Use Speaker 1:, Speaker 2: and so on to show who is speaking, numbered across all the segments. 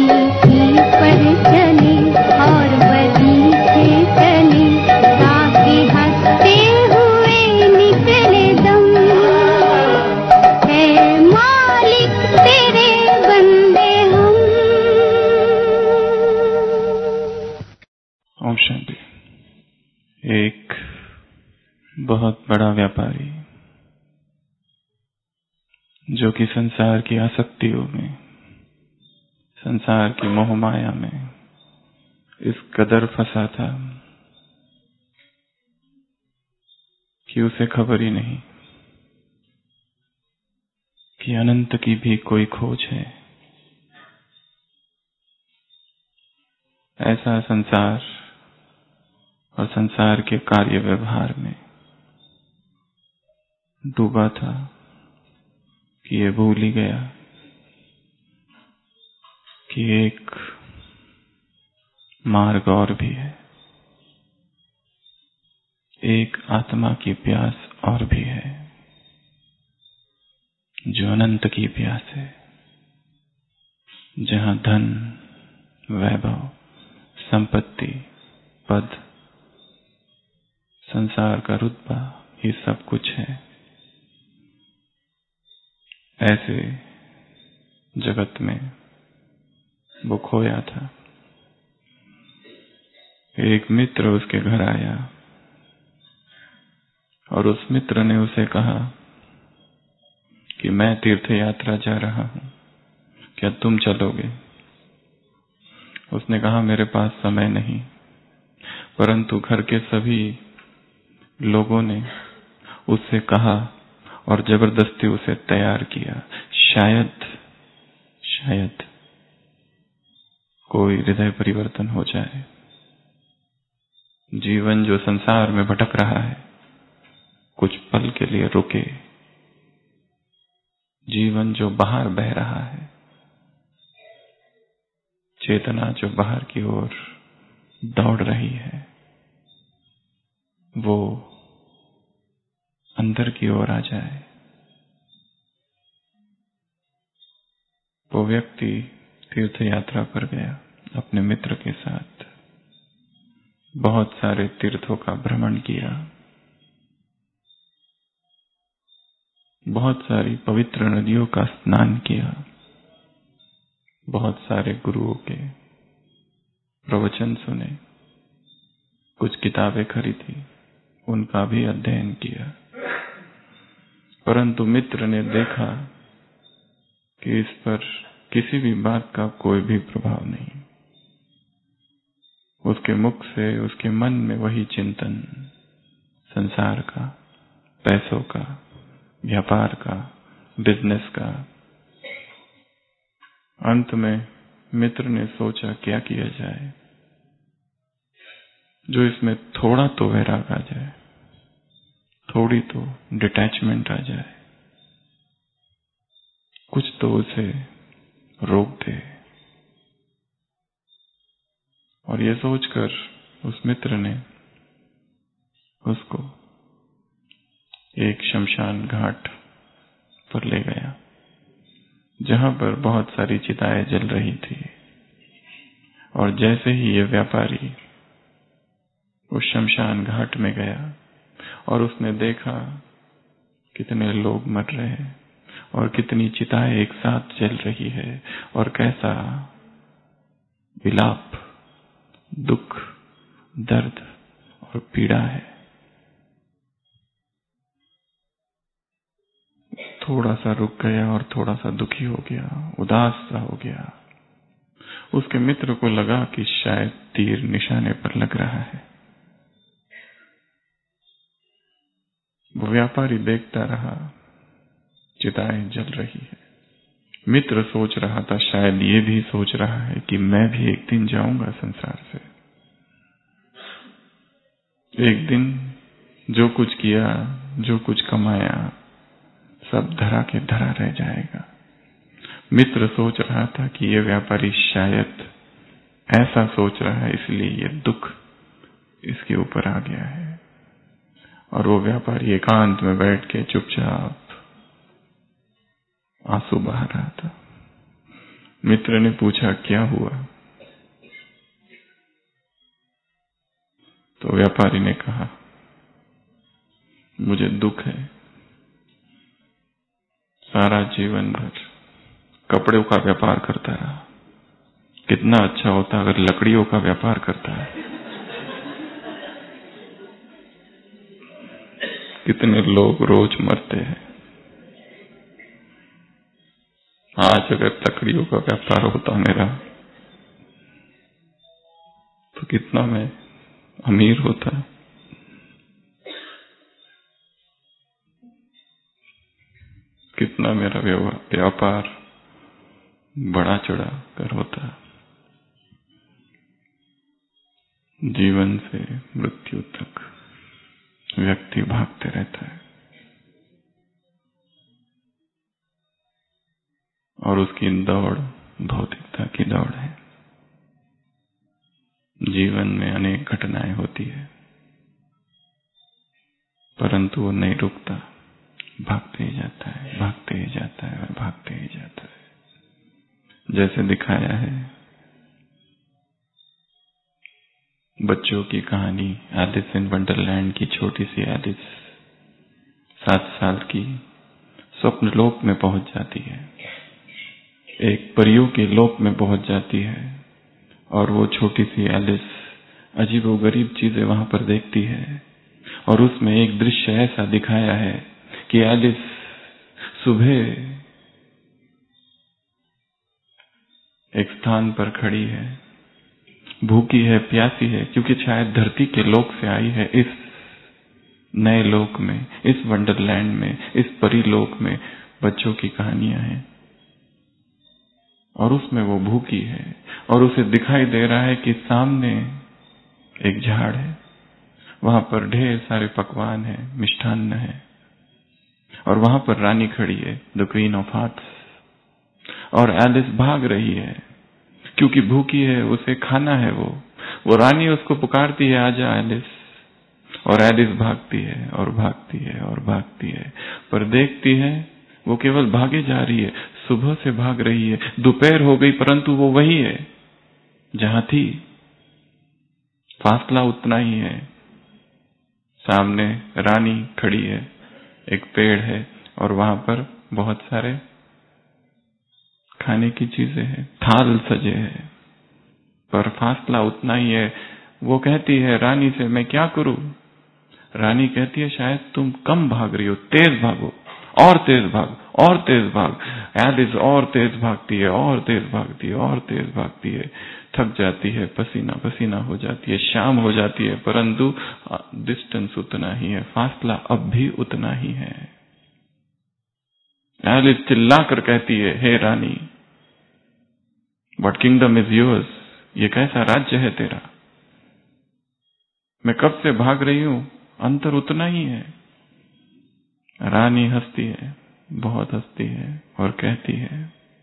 Speaker 1: एक बहुत बड़ा व्यापारी जो कि संसार की आसक्तियों में, संसार की मोह माया में इस कदर फंसा था कि उसे खबर ही नहीं कि अनंत की भी कोई खोज है। ऐसा संसार और संसार के कार्य व्यवहार में डूबा था कि ये भूल ही गया कि एक मार्ग और भी है, एक आत्मा की प्यास और भी है जो अनंत की प्यास है, जहां धन, वैभव, संपत्ति, पद, संसार का रुतबा, ये सब कुछ है। ऐसे जगत में वो खोया था। एक मित्र उसके घर आया और उस मित्र ने उसे कहा कि मैं तीर्थ यात्रा जा रहा हूं, क्या तुम चलोगे? उसने कहा मेरे पास समय नहीं, परंतु घर के सभी लोगों ने उससे कहा और जबरदस्ती उसे तैयार किया। शायद कोई हृदय परिवर्तन हो जाए। जीवन जो संसार में भटक रहा है कुछ पल के लिए रुके। जीवन जो बाहर बह रहा है, चेतना जो बाहर की ओर दौड़ रही है, वो अंदर की ओर आ जाए। वो व्यक्ति तीर्थ यात्रा पर गया अपने मित्र के साथ। बहुत सारे तीर्थों का भ्रमण किया, बहुत सारी पवित्र नदियों का स्नान किया, बहुत सारे गुरुओं के प्रवचन सुने, कुछ किताबें खरीदी, उनका भी अध्ययन किया। परंतु मित्र ने देखा कि इस पर किसी भी बात का कोई भी प्रभाव नहीं। उसके मुख से, उसके मन में वही चिंतन, संसार का, पैसों का, व्यापार का, बिजनेस का। अंत में मित्र ने सोचा क्या किया जाए जो इसमें थोड़ा तो वैराग आ जाए, थोड़ी तो डिटैचमेंट आ जाए, कुछ तो उसे रोक दे। और ये सोचकर उस मित्र ने उसको एक शमशान घाट पर ले गया जहां पर बहुत सारी चिताएं जल रही थी। और जैसे ही ये व्यापारी उस शमशान घाट में गया और उसने देखा कितने लोग मर रहे हैं और कितनी चिताएं एक साथ जल रही है और कैसा विलाप, दुख, दर्द और पीड़ा है, थोड़ा सा रुक गया और थोड़ा सा दुखी हो गया, उदास सा हो गया। उसके मित्र को लगा कि शायद तीर निशाने पर लग रहा है। वो व्यापारी देखता रहा, चिताएं जल रही है। मित्र सोच रहा था, शायद ये भी सोच रहा है कि मैं भी एक दिन जाऊंगा संसार से। एक दिन जो कुछ किया, जो कुछ कमाया, सब धरा के धरा रह जाएगा। मित्र सोच रहा था कि ये व्यापारी शायद ऐसा सोच रहा है, इसलिए ये दुख इसके ऊपर आ गया है। और वो व्यापारी एकांत में बैठ के चुपचाप आंसू बहा रहा था। मित्र ने पूछा क्या हुआ? तो व्यापारी ने कहा मुझे दुख है, सारा जीवन भर कपड़ों का व्यापार करता रहा। कितना अच्छा होता अगर लकड़ियों का व्यापार करता है। कितने लोग रोज मरते हैं। आज अगर लकड़ियों का व्यापार होता मेरा तो कितना मैं अमीर होता। कितना मेरा व्यापार बड़ा चढ़ा कर होता। जीवन से मृत्यु तक व्यक्ति भागते रहता है और उसकी दौड़ भौतिकता की दौड़ है। जीवन में अनेक घटनाएं होती है परंतु वो नहीं रुकता, भागते ही जाता है, भागते ही जाता है और भागते ही जाता है। जैसे दिखाया है बच्चों की कहानी एलिस इन वंडरलैंड की, छोटी सी एलिस 7 साल की स्वप्न लोक में पहुंच जाती है, एक परियों के लोक में पहुंच जाती है और वो छोटी सी एलिस अजीबोगरीब चीजें वहां पर देखती है और उसमें एक दृश्य ऐसा दिखाया है कि एलिस सुबह एक स्थान पर खड़ी है, भूखी है, प्यासी है, क्योंकि शायद धरती के लोक से आई है। इस नए लोक में, इस वंडरलैंड में, इस परीलोक में बच्चों की कहानियां हैं और उसमें वो भूखी है और उसे दिखाई दे रहा है कि सामने एक झाड़ है, वहां पर ढेर सारे पकवान है, मिष्ठान्न है और वहां पर रानी खड़ी है, द क्वीन ऑफ हार्ट्स, और एलिस भाग रही है क्योंकि भूखी है, उसे खाना है। वो रानी उसको पुकारती है, आजा एलिस, और एलिस भागती है और भागती है और भागती है, पर देखती है वो केवल भागे जा रही है, सुबह से भाग रही है, दोपहर हो गई परंतु वो वही है जहां थी, फासला उतना ही है। सामने रानी खड़ी है, एक पेड़ है और वहां पर बहुत सारे खाने की चीजें हैं, थाल सजे हैं, पर फासला उतना ही है। वो कहती है रानी से, मैं क्या करूं? रानी कहती है, शायद तुम कम भाग रही हो, तेज भागो, और तेज भाग, और तेज भाग। एलिस और तेज भागती है और तेज भागती है और तेज भागती है, थक जाती है, पसीना पसीना हो जाती है, शाम हो जाती है, परंतु डिस्टेंस उतना ही है, फासला अब भी उतना ही है। एलिस चिल्लाकर कहती है, हे रानी, व्हाट किंगडम इज योर्स? ये कैसा राज्य है तेरा? मैं कब से भाग रही हूं, अंतर उतना ही है। रानी हंसती है, बहुत हंसती है और कहती है,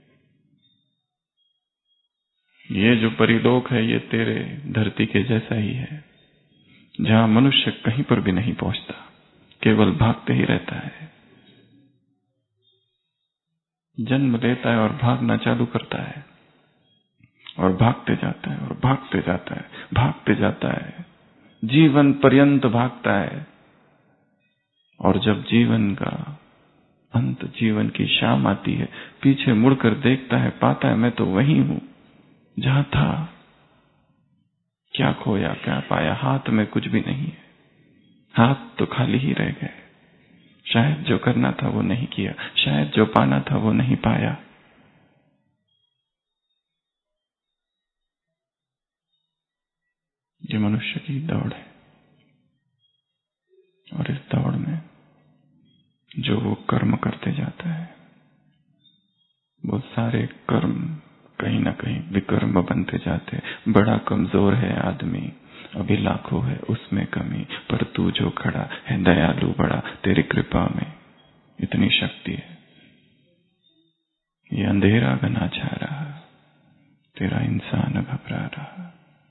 Speaker 1: ये जो परिलोक है ये तेरे धरती के जैसा ही है, जहां मनुष्य कहीं पर भी नहीं पहुंचता, केवल भागते ही रहता है, जन्म लेता है और भागना चालू करता है और भागते जाता है और भागते जाता है, भागते जाता है, जीवन पर्यंत भागता है। और जब जीवन का अंत, जीवन की शाम आती है, पीछे मुड़कर देखता है, पाता है मैं तो वही हूं जहां था। क्या खोया क्या पाया? हाथ में कुछ भी नहीं है, हाथ तो खाली ही रह गए। शायद जो करना था वो नहीं किया, शायद जो पाना था वो नहीं पाया। ये मनुष्य की दौड़ है और इस दौड़ में जो वो कर्म करते जाता है, वो सारे कर्म कहीं ना कहीं विकर्म बनते जाते। बड़ा कमजोर है आदमी, अभी लाखों है उसमें कमी, पर तू जो खड़ा है दयालु बड़ा, तेरी कृपा में इतनी शक्ति है। ये अंधेरा घना छा रहा, तेरा इंसान घबरा रहा।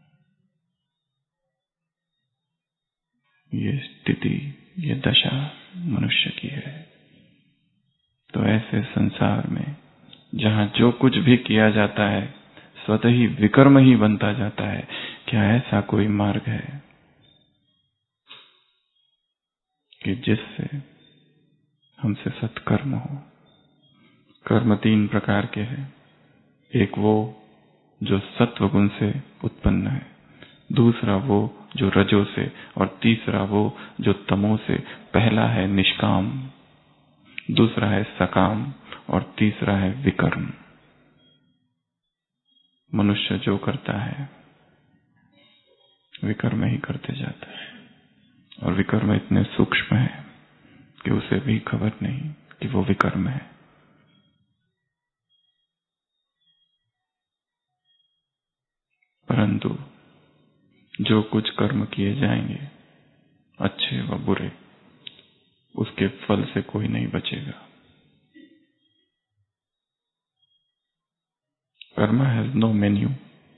Speaker 1: ये स्थिति, ये दशा मनुष्य की है। तो ऐसे संसार में जहां जो कुछ भी किया जाता है स्वतः ही विकर्म ही बनता जाता है। क्या ऐसा कोई मार्ग है कि जिससे हमसे सत्कर्म हो? कर्म 3 प्रकार के हैं। एक वो जो सत्व गुण से उत्पन्न है, दूसरा वो जो रजो से, और तीसरा वो जो तमो से। पहला है निष्काम, दूसरा है सकाम, और तीसरा है विकर्म। मनुष्य जो करता है विकर्म ही करते जाता है, और विकर्म इतने सूक्ष्म है कि उसे भी खबर नहीं कि वो विकर्म है। परंतु जो कुछ कर्म किए जाएंगे, अच्छे व बुरे, उसके फल से कोई नहीं बचेगा। Karma has no menu,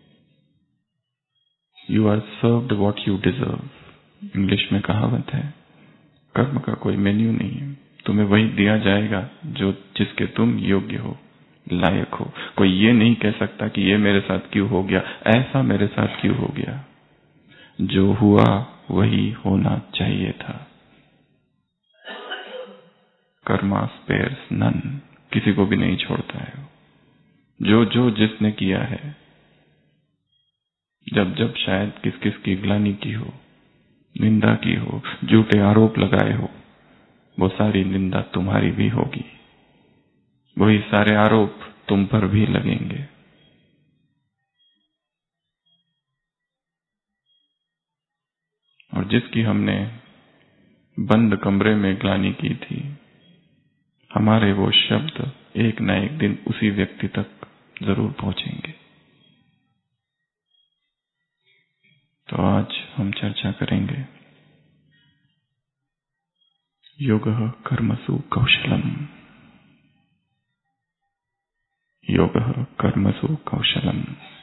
Speaker 1: you are served what you deserve. English में कहावत है, कर्म का कोई मेन्यू नहीं है, तुम्हें वही दिया जाएगा जो जिसके तुम योग्य हो, लायक हो। कोई ये नहीं कह सकता कि ये मेरे साथ क्यों हो गया, ऐसा मेरे साथ क्यों हो गया। जो हुआ वही होना चाहिए था। कर्मा स्पेयर्स नन, किसी को भी नहीं छोड़ता है। जो जो जिसने किया है, जब जब शायद किस किस की ग्लानि की हो, निंदा की हो, झूठे आरोप लगाए हो, वो सारी निंदा तुम्हारी भी होगी, वही सारे आरोप तुम पर भी लगेंगे। और जिसकी हमने बंद कमरे में ग्लानि की थी, हमारे वो शब्द एक न एक दिन उसी व्यक्ति तक जरूर पहुंचेंगे। तो आज हम चर्चा करेंगे योगः कर्मसु कौशलम। योगः कर्मसु कौशलम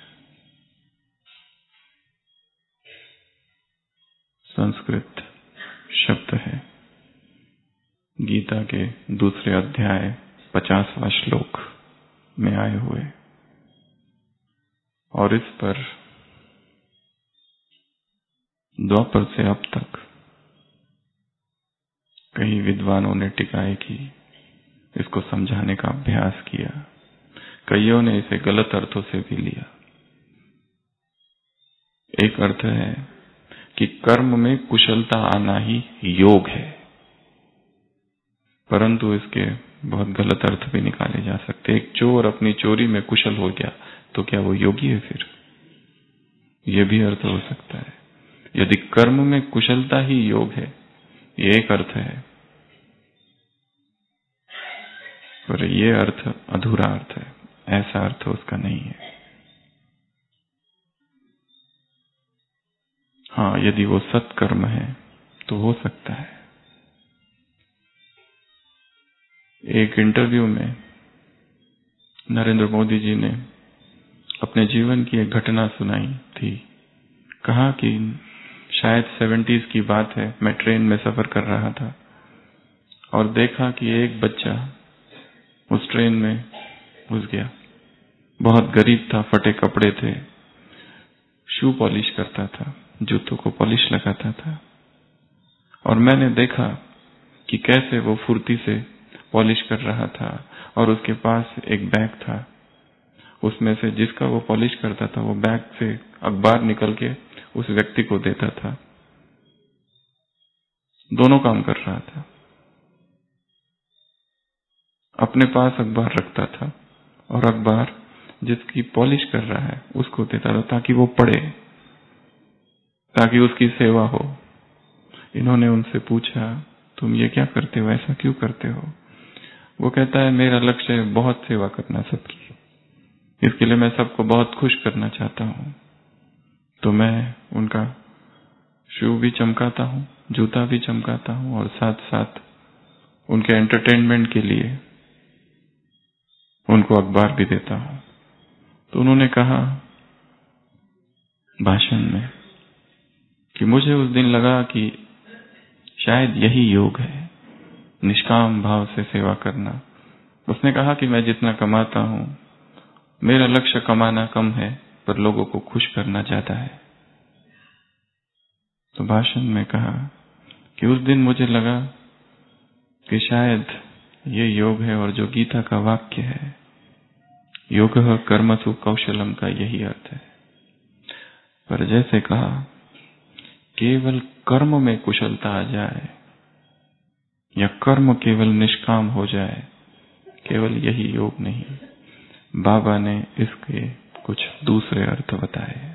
Speaker 1: संस्कृत शब्द है, गीता के दूसरे अध्याय 50वां श्लोक में आए हुए, और इस पर द्वापर से अब तक कई विद्वानों ने टिकाएं की, इसको समझाने का अभ्यास किया। कईयों ने इसे गलत अर्थों से भी लिया। एक अर्थ है कि कर्म में कुशलता आना ही योग है, परंतु इसके बहुत गलत अर्थ भी निकाले जा सकते। एक चोर अपनी चोरी में कुशल हो गया तो क्या वो योगी है? फिर यह भी अर्थ हो सकता है। यदि कर्म में कुशलता ही योग है, ये एक अर्थ है, पर यह अर्थ अधूरा अर्थ है, ऐसा अर्थ उसका नहीं है। हाँ, यदि वो सत्कर्म है तो हो सकता है। एक इंटरव्यू में नरेंद्र मोदी जी ने अपने जीवन की एक घटना सुनाई थी। कहा कि शायद 70s की बात है, मैं ट्रेन में सफर कर रहा था और देखा कि एक बच्चा उस ट्रेन में घुस गया। बहुत गरीब था, फटे कपड़े थे, शू पॉलिश करता था, जूतों को पॉलिश लगाता था, और मैंने देखा कि कैसे वो फुर्ती से पॉलिश कर रहा था, और उसके पास एक बैग था, उसमें से जिसका वो पॉलिश करता था वो बैग से अखबार निकल के उस व्यक्ति को देता था। दोनों काम कर रहा था, अपने पास अखबार रखता था और अखबार जिसकी पॉलिश कर रहा है उसको देता था ताकि वो पढ़े, ताकि उसकी सेवा हो। इन्होंने उनसे पूछा, तुम ये क्या करते हो, ऐसा क्यों करते हो? वो कहता है, मेरा लक्ष्य है बहुत सेवा करना सबकी, इसके लिए मैं सबको बहुत खुश करना चाहता हूं, तो मैं उनका शू भी चमकाता हूं, जूता भी चमकाता हूं, और साथ साथ उनके एंटरटेनमेंट के लिए उनको अखबार भी देता हूं। तो उन्होंने कहा भाषण में कि मुझे उस दिन लगा कि शायद यही योग है, निष्काम भाव से सेवा करना, उसने कहा कि मैं जितना कमाता हूं, मेरा लक्ष्य कमाना कम है, पर लोगों को खुश करना ज्यादा है। तो भाषण में कहा कि उस दिन मुझे लगा कि शायद ये योग है, और जो गीता का वाक्य है, योगः कर्मसु कौशलम, का यही अर्थ है। पर जैसे कहा, केवल कर्म में कुशलता आ जाए या कर्म केवल निष्काम हो जाए, केवल यही योग नहीं। बाबा ने इसके कुछ दूसरे अर्थ बताए।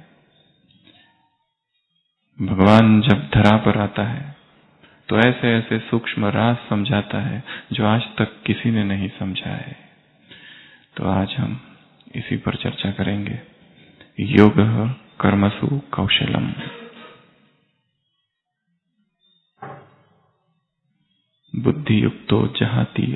Speaker 1: भगवान जब धरा पर आता है तो ऐसे ऐसे सूक्ष्म राज समझाता है जो आज तक किसी ने नहीं समझा है। तो आज हम इसी पर चर्चा करेंगे। योगः कर्मसु कौशलम। बुद्धियुक्तो जहातीय,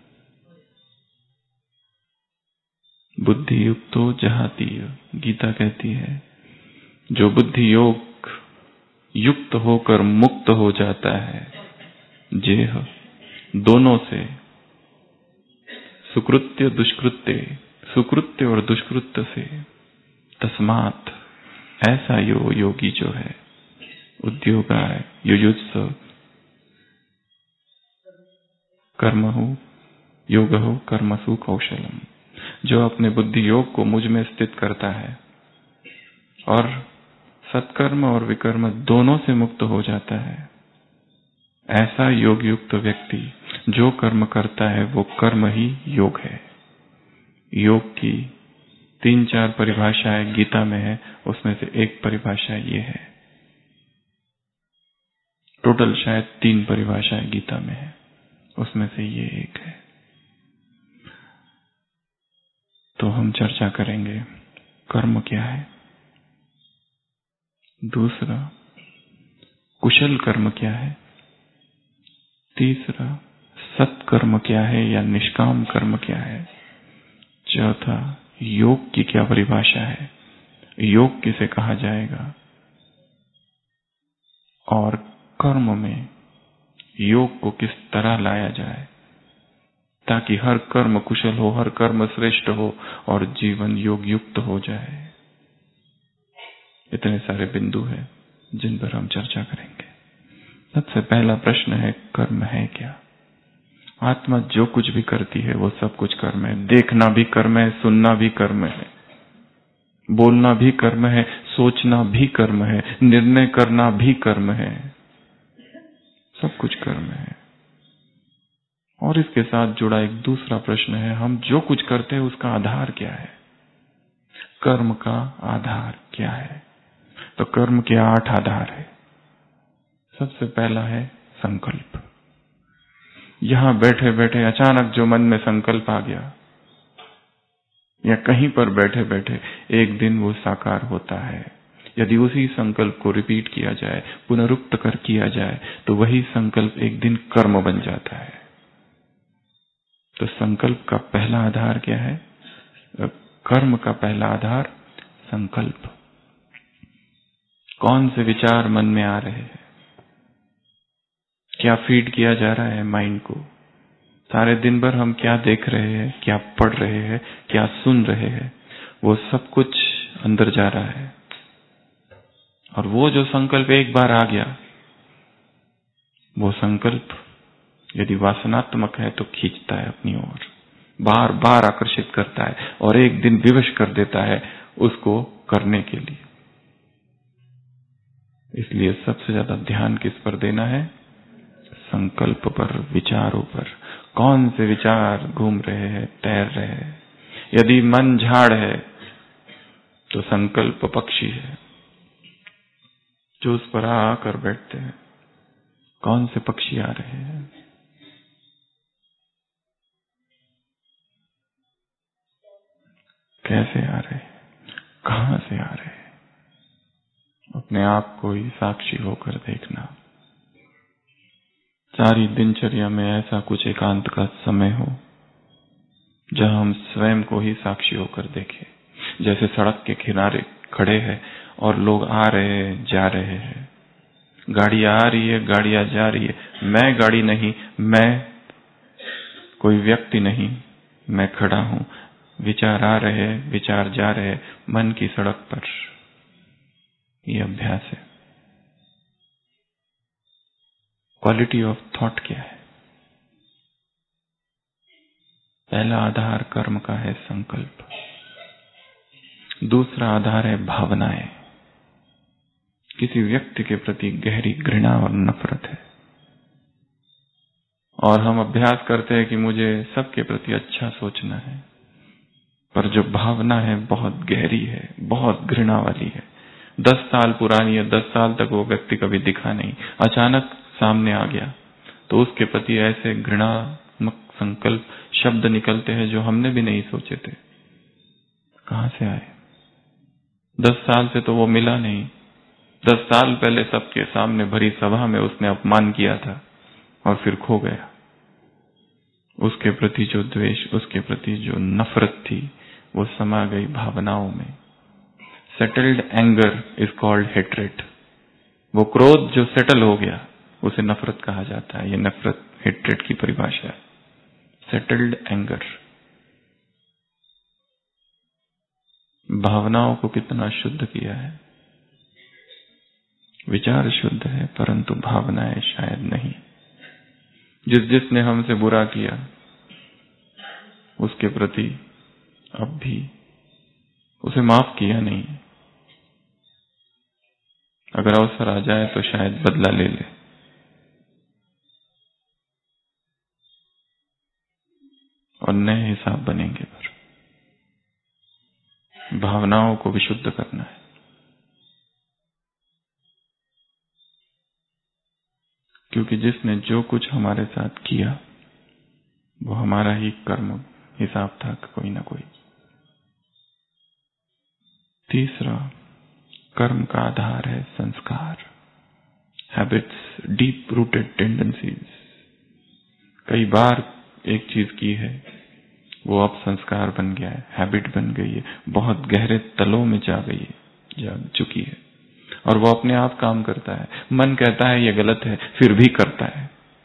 Speaker 1: बुद्धियुक्तो जहातीय। गीता कहती है, जो बुद्धि योग युक्त होकर मुक्त हो जाता है, जेह दोनों से, सुकृत्य दुष्कृत्य, सुकृत्य और दुष्कृत्य से, तस्मात् ऐसा योगी जो है, उद्योगाय युयुत्स कर्महु योगहु कर्मसु कौशलम, जो अपने बुद्धि योग को मुझ में स्थित करता है और सत्कर्म और विकर्म दोनों से मुक्त हो जाता है, ऐसा योग युक्त व्यक्ति जो कर्म करता है वो कर्म ही योग है। योग की 3-4 परिभाषाएं गीता में है, उसमें से एक परिभाषा ये है। टोटल शायद 3 परिभाषाएं गीता में है, उसमें से ये एक है। तो हम चर्चा करेंगे कर्म क्या है, दूसरा कुशल कर्म क्या है, तीसरा सत्कर्म क्या है या निष्काम कर्म क्या है, चौथा योग की क्या परिभाषा है, योग किसे कहा जाएगा, और कर्म में योग को किस तरह लाया जाए ताकि हर कर्म कुशल हो, हर कर्म श्रेष्ठ हो और जीवन योग युक्त हो जाए। इतने सारे बिंदु हैं जिन पर हम चर्चा करेंगे। सबसे पहला प्रश्न है, कर्म है क्या? आत्मा जो कुछ भी करती है वो सब कुछ कर्म है। देखना भी कर्म है, सुनना भी कर्म है, बोलना भी कर्म है, सोचना भी कर्म है, निर्णय करना भी कर्म है, सब कुछ कर्म है। और इसके साथ जुड़ा एक दूसरा प्रश्न है, हम जो कुछ करते हैं उसका आधार क्या है? कर्म का आधार क्या है? तो कर्म के 8 आधार है। सबसे पहला है संकल्प। यहां बैठे बैठे अचानक जो मन में संकल्प आ गया, या कहीं पर बैठे बैठे एक दिन वो साकार होता है। यदि उसी संकल्प को रिपीट किया जाए, पुनरुक्त कर किया जाए, तो वही संकल्प एक दिन कर्म बन जाता है। तो संकल्प का पहला आधार क्या है? कर्म का पहला आधार संकल्प। कौन से विचार मन में आ रहे हैं, क्या फीड किया जा रहा है माइंड को, सारे दिन भर हम क्या देख रहे हैं, क्या पढ़ रहे हैं, क्या सुन रहे हैं, वो सब कुछ अंदर जा रहा है। और वो जो संकल्प एक बार आ गया, वो संकल्प यदि वासनात्मक है तो खींचता है अपनी ओर, बार बार आकर्षित करता है और एक दिन विवश कर देता है उसको करने के लिए। इसलिए सबसे ज्यादा ध्यान किस पर देना है? संकल्प पर, विचारों पर। कौन से विचार घूम रहे हैं, तैर रहे हैं। यदि मन झाड़ है तो संकल्प पक्षी है जो उस पर आकर बैठते हैं। कौन से पक्षी आ रहे हैं? कैसे आ रहे हैं, कहां से आ रहे हैं? अपने आप को ही साक्षी होकर देखना। सारी दिनचर्या में ऐसा कुछ एकांत का समय हो जहां हम स्वयं को ही साक्षी होकर देखें। जैसे सड़क के किनारे खड़े हैं और लोग आ रहे हैं, जा रहे हैं, गाड़ियां आ रही है, गाड़ियां जा रही है। मैं गाड़ी नहीं, मैं कोई व्यक्ति नहीं, मैं खड़ा हूं, विचार आ रहे, विचार जा रहे मन की सड़क पर। ये अभ्यास है। क्वालिटी ऑफ थॉट क्या है? पहला आधार कर्म का है संकल्प, दूसरा आधार है भावनाएं। किसी व्यक्ति के प्रति गहरी घृणा और नफरत है, और हम अभ्यास करते हैं कि मुझे सबके प्रति अच्छा सोचना है, पर जो भावना है बहुत गहरी है, बहुत घृणा वाली है, 10 साल पुरानी है, 10 साल तक वो व्यक्ति कभी दिखा नहीं, अचानक सामने आ गया, तो उसके प्रति ऐसे घृणात्मक संकल्प, शब्द निकलते हैं जो हमने भी नहीं सोचे थे। कहां से आए? 10 साल से तो वो मिला नहीं। 10 साल पहले सबके सामने भरी सभा में उसने अपमान किया था और फिर खो गया। उसके प्रति जो द्वेष, उसके प्रति जो नफरत थी, वो समा गई भावनाओं में। Settled anger is called hatred. वो क्रोध जो सेटल हो गया उसे नफरत कहा जाता है। ये नफरत हेट्रेड की परिभाषा है, सेटल्ड एंगर। भावनाओं को कितना शुद्ध किया है। विचार शुद्ध है, परंतु भावनाएं शायद नहीं। जिसने हमसे बुरा किया उसके प्रति अब भी उसे माफ किया नहीं। अगर अवसर आ जाए तो शायद बदला ले ले। और नए हिसाब बनेंगे। पर भावनाओं को विशुद्ध करना है, क्योंकि जिसने जो कुछ हमारे साथ किया वो हमारा ही कर्म हिसाब था कोई ना कोई। तीसरा कर्म का आधार है संस्कार, हैबिट्स, डीप रूटेड टेंडेंसीज। कई बार एक चीज की है, वो अब संस्कार बन गया है, हैबिट बन गई है, बहुत गहरे तलों में जा चुकी है, और वो अपने आप काम करता है। मन कहता है ये गलत है, फिर भी करता है।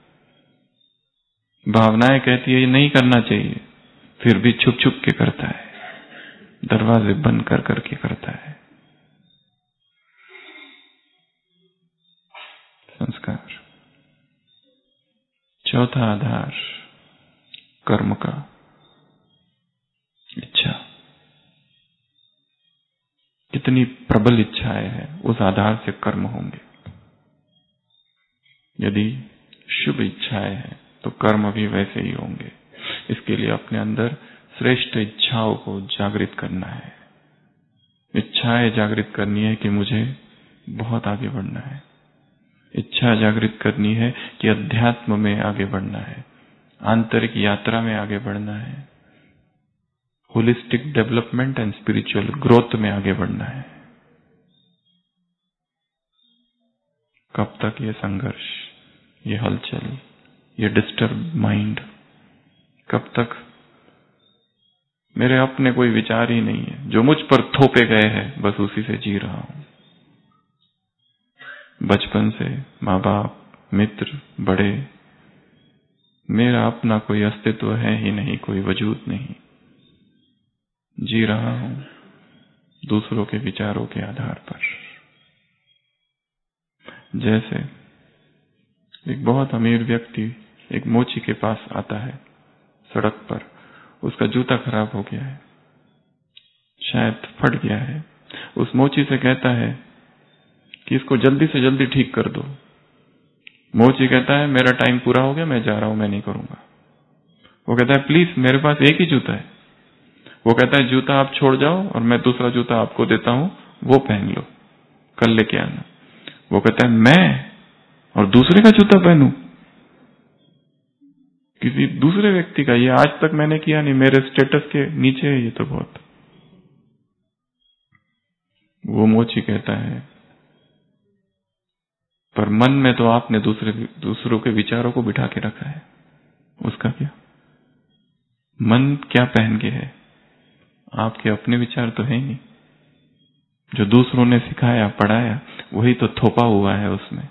Speaker 1: भावनाएं कहती है ये नहीं करना चाहिए, फिर भी छुप छुप के करता है, दरवाजे बंद कर करके करता है। संस्कार। चौथा आधार कर्म का इच्छा। कितनी प्रबल इच्छाएं हैं, उस आधार से कर्म होंगे। यदि शुभ इच्छाएं हैं तो कर्म भी वैसे ही होंगे। इसके लिए अपने अंदर श्रेष्ठ इच्छाओं को जागृत करना है। इच्छाएं जागृत करनी है कि मुझे बहुत आगे बढ़ना है। इच्छा जागृत करनी है कि अध्यात्म में आगे बढ़ना है, आंतरिक यात्रा में आगे बढ़ना है, holistic development and spiritual growth में आगे बढ़ना है। कब तक ये संघर्ष, ये हलचल, ये डिस्टर्ब माइंड? कब तक? मेरे अपने कोई विचार ही नहीं है, जो मुझ पर थोपे गए हैं बस उसी से जी रहा हूं। बचपन से माँ बाप, मित्र, बड़े, मेरा अपना कोई अस्तित्व है ही नहीं, कोई वजूद नहीं। जी रहा हूं दूसरों के विचारों के आधार पर। जैसे एक बहुत अमीर व्यक्ति एक मोची के पास आता है सड़क पर, उसका जूता खराब हो गया है, शायद फट गया है। उस मोची से कहता है कि इसको जल्दी से जल्दी ठीक कर दो। मोची कहता है मेरा टाइम पूरा हो गया, मैं जा रहा हूं, मैं नहीं करूंगा। वो कहता है प्लीज मेरे पास एक ही जूता है। वो कहता है जूता आप छोड़ जाओ और मैं दूसरा जूता आपको देता हूं, वो पहन लो, कल लेके आना। वो कहता है मैं और दूसरे का जूता पहनूं? किसी दूसरे व्यक्ति का, ये आज तक मैंने किया नहीं, मेरे स्टेटस के नीचे है ये तो बहुत। वो मोची कहता है पर मन में तो आपने दूसरों के विचारों को बिठा के रखा है, उसका क्या? मन क्या पहन के है? आपके अपने विचार तो है ही नहीं। जो दूसरों ने सिखाया, पढ़ाया, वही तो थोपा हुआ है उसमें।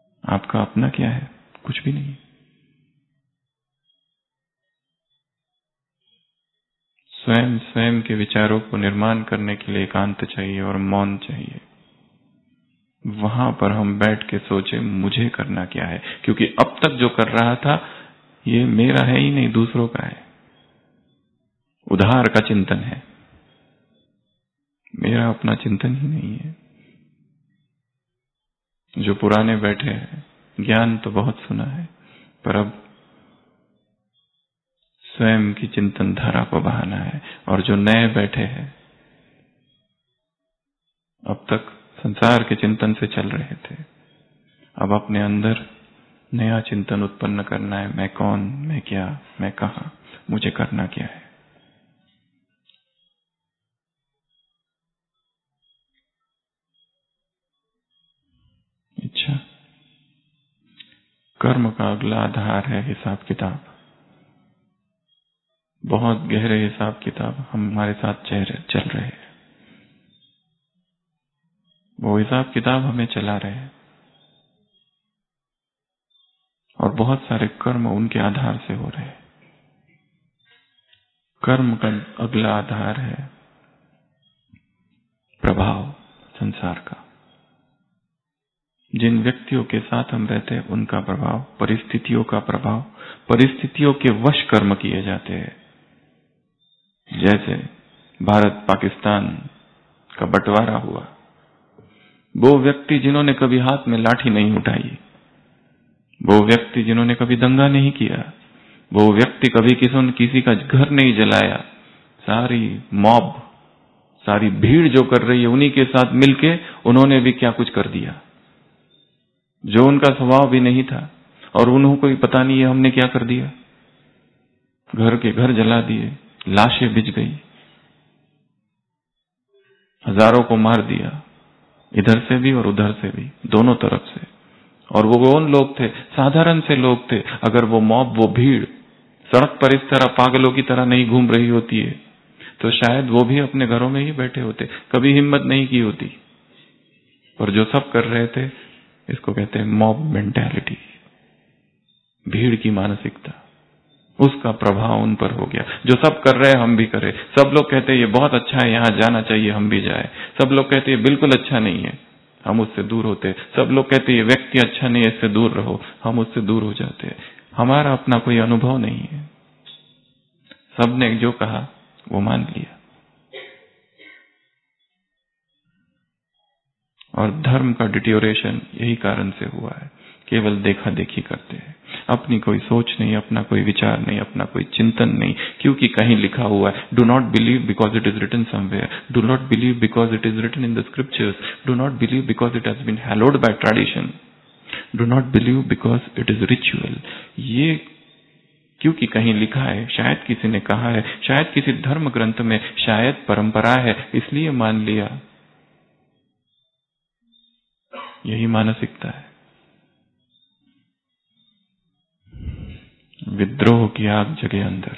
Speaker 1: आपका अपना क्या है? कुछ भी नहीं। स्वयं स्वयं के विचारों को निर्माण करने के लिए एकांत चाहिए और मौन चाहिए। वहां पर हम बैठ के सोचे मुझे करना क्या है, क्योंकि अब तक जो कर रहा था ये मेरा है ही नहीं, दूसरों का है, उधार का चिंतन है, मेरा अपना चिंतन ही नहीं है। जो पुराने बैठे हैं, ज्ञान तो बहुत सुना है, पर अब स्वयं की चिंतन धारा को बहाना है। और जो नए बैठे हैं, अब तक संसार के चिंतन से चल रहे थे, अब अपने अंदर नया चिंतन उत्पन्न करना है। मैं कौन, मैं क्या, मैं कहां, मुझे करना क्या है। अच्छा, कर्म का अगला आधार है हिसाब किताब। बहुत गहरे हिसाब किताब हमारे साथ चल रहे हैं। वो हिसाब किताब हमें चला रहे हैं, और बहुत सारे कर्म उनके आधार से हो रहे हैं। कर्म का अगला आधार है प्रभाव संसार का। जिन व्यक्तियों के साथ हम रहते हैं उनका प्रभाव, परिस्थितियों का प्रभाव, परिस्थितियों के वश कर्म किए जाते हैं। जैसे भारत पाकिस्तान का बंटवारा हुआ, वो व्यक्ति जिन्होंने कभी हाथ में लाठी नहीं उठाई, वो व्यक्ति जिन्होंने कभी दंगा नहीं किया, वो व्यक्ति कभी किसी का घर नहीं जलाया, सारी मॉब, सारी भीड़ जो कर रही है उन्हीं के साथ मिलके उन्होंने भी क्या कुछ कर दिया जो उनका स्वभाव भी नहीं था, और उन्होंने कोई पता नहीं है हमने क्या कर दिया। घर के घर जला दिए, लाशें बिछ गई, हजारों को मार दिया, इधर से भी और उधर से भी, दोनों तरफ से। और वो कौन लोग थे? साधारण से लोग थे। अगर वो मॉब, वो भीड़ सड़क पर इस तरह पागलों की तरह नहीं घूम रही होती है तो शायद वो भी अपने घरों में ही बैठे होते, कभी हिम्मत नहीं की होती। पर जो सब कर रहे थे, इसको कहते हैं मॉब मेंटालिटी, भीड़ की मानसिकता। उसका प्रभाव उन पर हो गया। जो सब कर रहे हैं हम भी करें। सब लोग कहते हैं ये बहुत अच्छा है, यहां जाना चाहिए, हम भी जाए। सब लोग कहते हैं ये बिल्कुल अच्छा नहीं है, हम उससे दूर होते। सब लोग कहते हैं ये व्यक्ति अच्छा नहीं है, इससे दूर रहो, हम उससे दूर हो जाते हैं। हमारा अपना कोई अनुभव नहीं है, सबने जो कहा वो मान लिया। और धर्म का डिटोरेशन यही कारण से हुआ है। केवल देखा देखी करते हैं, अपनी कोई सोच नहीं, अपना कोई विचार नहीं, अपना कोई चिंतन नहीं, क्योंकि कहीं लिखा हुआ है do not believe because it is written somewhere, do not believe because it is written in the scriptures, do not believe because it has been hallowed by tradition, do not believe because it is ritual. ये क्योंकि कहीं लिखा है, शायद किसी ने कहा है, शायद किसी धर्म ग्रंथ में, शायद परंपरा है, इसलिए मान लिया। यही मानसिकता है। विद्रोह की आग जगे अंदर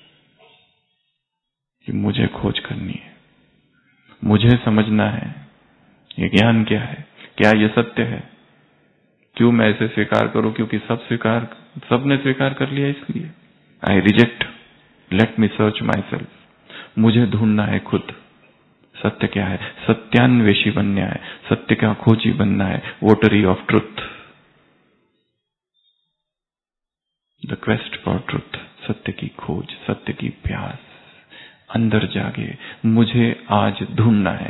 Speaker 1: कि मुझे खोज करनी है, मुझे समझना है ये ज्ञान क्या है, क्या ये सत्य है। क्यों मैं इसे स्वीकार करूं? क्योंकि सबने स्वीकार कर लिया, इसलिए I reject, let me search myself. मुझे ढूंढना है खुद, सत्य क्या है, सत्यान्वेषी बनना है, सत्य का खोजी बनना है, votary of truth, the quest for truth, सत्य की खोज, सत्य की प्यास अंदर जागे। मुझे आज ढूंढना है,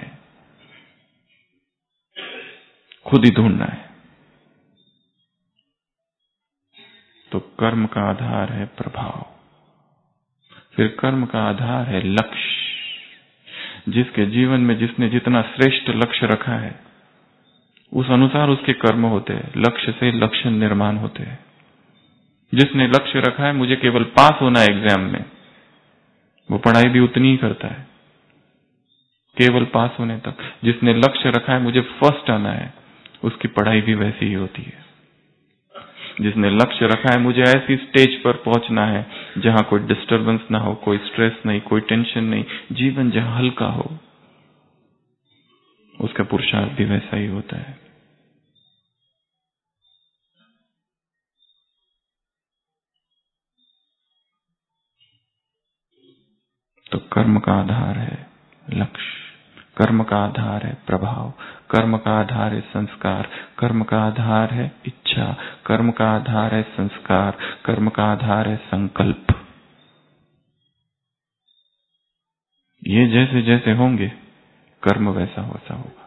Speaker 1: खुद ही ढूंढना है। तो कर्म का आधार है प्रभाव, फिर कर्म का आधार है लक्ष्य। जिसके जीवन में जिसने जितना श्रेष्ठ लक्ष्य रखा है उस अनुसार उसके कर्म होते हैं, लक्ष्य से लक्ष्य निर्माण होते हैं। जिसने लक्ष्य रखा है मुझे केवल पास होना है एग्जाम में, वो पढ़ाई भी उतनी ही करता है, केवल पास होने तक। जिसने लक्ष्य रखा है मुझे फर्स्ट आना है, उसकी पढ़ाई भी वैसी ही होती है। जिसने लक्ष्य रखा है मुझे ऐसी स्टेज पर पहुंचना है जहां कोई डिस्टरबेंस ना हो, कोई स्ट्रेस नहीं, कोई टेंशन नहीं, जीवन जहां हल्का हो, उसका पुरुषार्थ भी वैसा ही होता है। तो कर्म का आधार है लक्ष्य, कर्म का आधार है प्रभाव, कर्म का आधार है संस्कार, कर्म का आधार है इच्छा, कर्म का आधार है संस्कार, कर्म का आधार है संकल्प। ये जैसे जैसे होंगे कर्म वैसा वैसा होगा।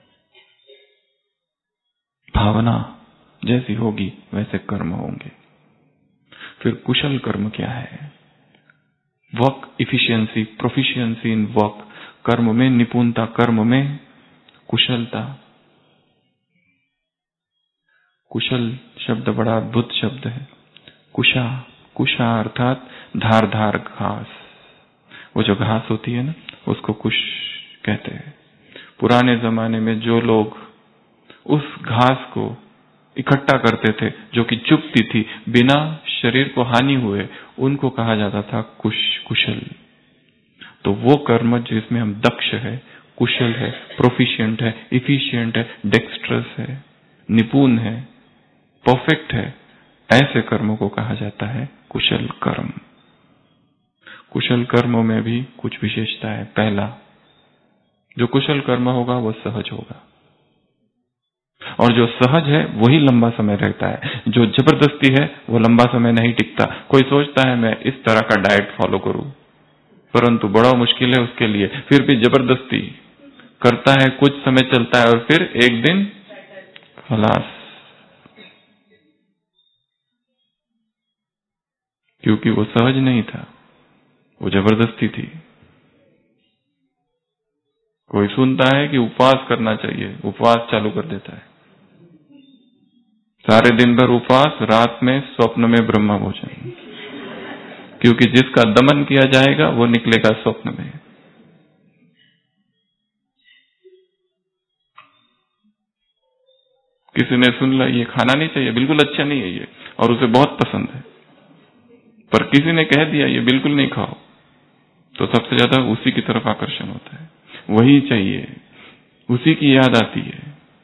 Speaker 1: भावना जैसी होगी वैसे कर्म होंगे। फिर कुशल कर्म क्या है? Work efficiency, proficiency in work, कर्म में निपुणता, कर्म में कुशलता। कुशल शब्द बड़ा अद्भुत शब्द है। कुशा, कुशा अर्थात धार धार घास। वो जो घास होती है ना, उसको कुश कहते हैं। पुराने जमाने में जो लोग उस घास को इकट्ठा करते थे, जो कि चुभती थी, बिना शरीर को हानि हुए, उनको कहा जाता था कुशल। तो वो कर्म जिसमें हम दक्ष है, कुशल है, प्रोफिशिएंट है, इफिशिएंट है, डेक्स्ट्रस है, निपुण है, परफेक्ट है, ऐसे कर्मों को कहा जाता है कुशल कर्म। कुशल कर्मों में भी कुछ विशेषता है। पहला, जो कुशल कर्म होगा वो सहज होगा, और जो सहज है वही लंबा समय रहता है। जो जबरदस्ती है वो लंबा समय नहीं टिकता। कोई सोचता है मैं इस तरह का डाइट फॉलो करूं, परंतु बड़ा मुश्किल है उसके लिए, फिर भी जबरदस्ती करता है, कुछ समय चलता है और फिर एक दिन खलास, क्योंकि वो सहज नहीं था, वो जबरदस्ती थी। कोई सुनता है कि उपवास करना चाहिए, उपवास चालू कर देता है, सारे दिन भर उपवास, रात में स्वप्न में ब्रह्म भोजन, क्योंकि जिसका दमन किया जाएगा वो निकलेगा स्वप्न में। किसी ने सुन ला ये खाना नहीं चाहिए, बिल्कुल अच्छा नहीं है ये, और उसे बहुत पसंद है, पर किसी ने कह दिया ये बिल्कुल नहीं खाओ, तो सबसे ज्यादा उसी की तरफ आकर्षण होता है, वही चाहिए, उसी की याद आती है।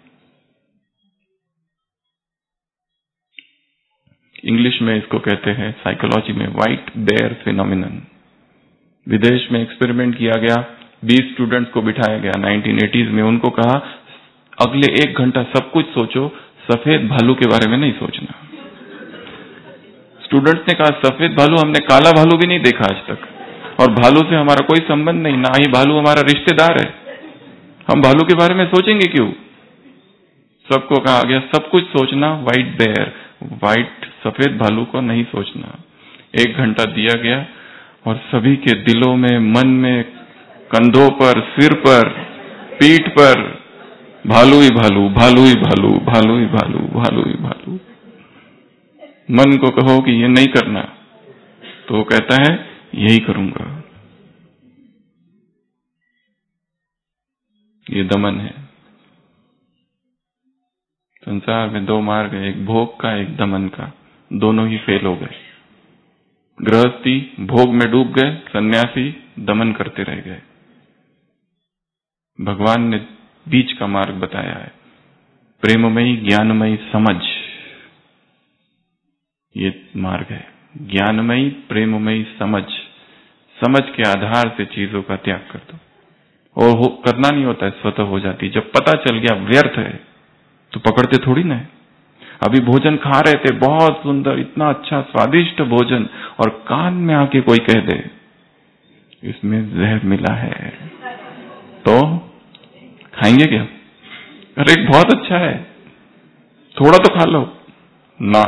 Speaker 1: इंग्लिश में इसको कहते हैं साइकोलॉजी में व्हाइट बेयर फिनोमिनन। विदेश में एक्सपेरिमेंट किया गया, 20 स्टूडेंट्स को बिठाया गया 1980s में, उनको कहा अगले 1 घंटा सब कुछ सोचो, सफेद भालू के बारे में नहीं सोचना। स्टूडेंट्स ने कहा सफेद भालू, हमने काला भालू भी नहीं देखा आज तक, और भालू से हमारा कोई संबंध नहीं, ना ही भालू हमारा रिश्तेदार है, हम भालू के बारे में सोचेंगे क्यों? सबको कहा गया सब कुछ सोचना व्हाइट बेयर, व्हाइट सफेद भालू को नहीं सोचना। 1 घंटा दिया गया और सभी के दिलों में, मन में, कंधों पर, सिर पर, पीठ पर भालू ही भालू, भालू ही भालू, भालू ही भालू, भालू ही भालू। मन को कहो कि ये नहीं करना, तो वो कहता है यही करूंगा। ये दमन है। संसार में 2 मार्ग है, एक भोग का, एक दमन का, दोनों ही फेल हो गए। गृहस्थी भोग में डूब गए, सन्यासी दमन करते रह गए। भगवान ने बीच का मार्ग बताया है, प्रेममयी ज्ञानमयी समझ, ये मार्ग है। ज्ञानमयी प्रेममयी समझ, समझ के आधार से चीजों का त्याग कर दो, और करना नहीं होता है, स्वतः हो जाती। जब पता चल गया व्यर्थ है तो पकड़ते थोड़ी ना है। अभी भोजन खा रहे थे, बहुत सुंदर, इतना अच्छा स्वादिष्ट भोजन, और कान में आके कोई कह दे इसमें जहर मिला है, तो खाएंगे क्या? अरे बहुत अच्छा है, थोड़ा तो खा लो ना।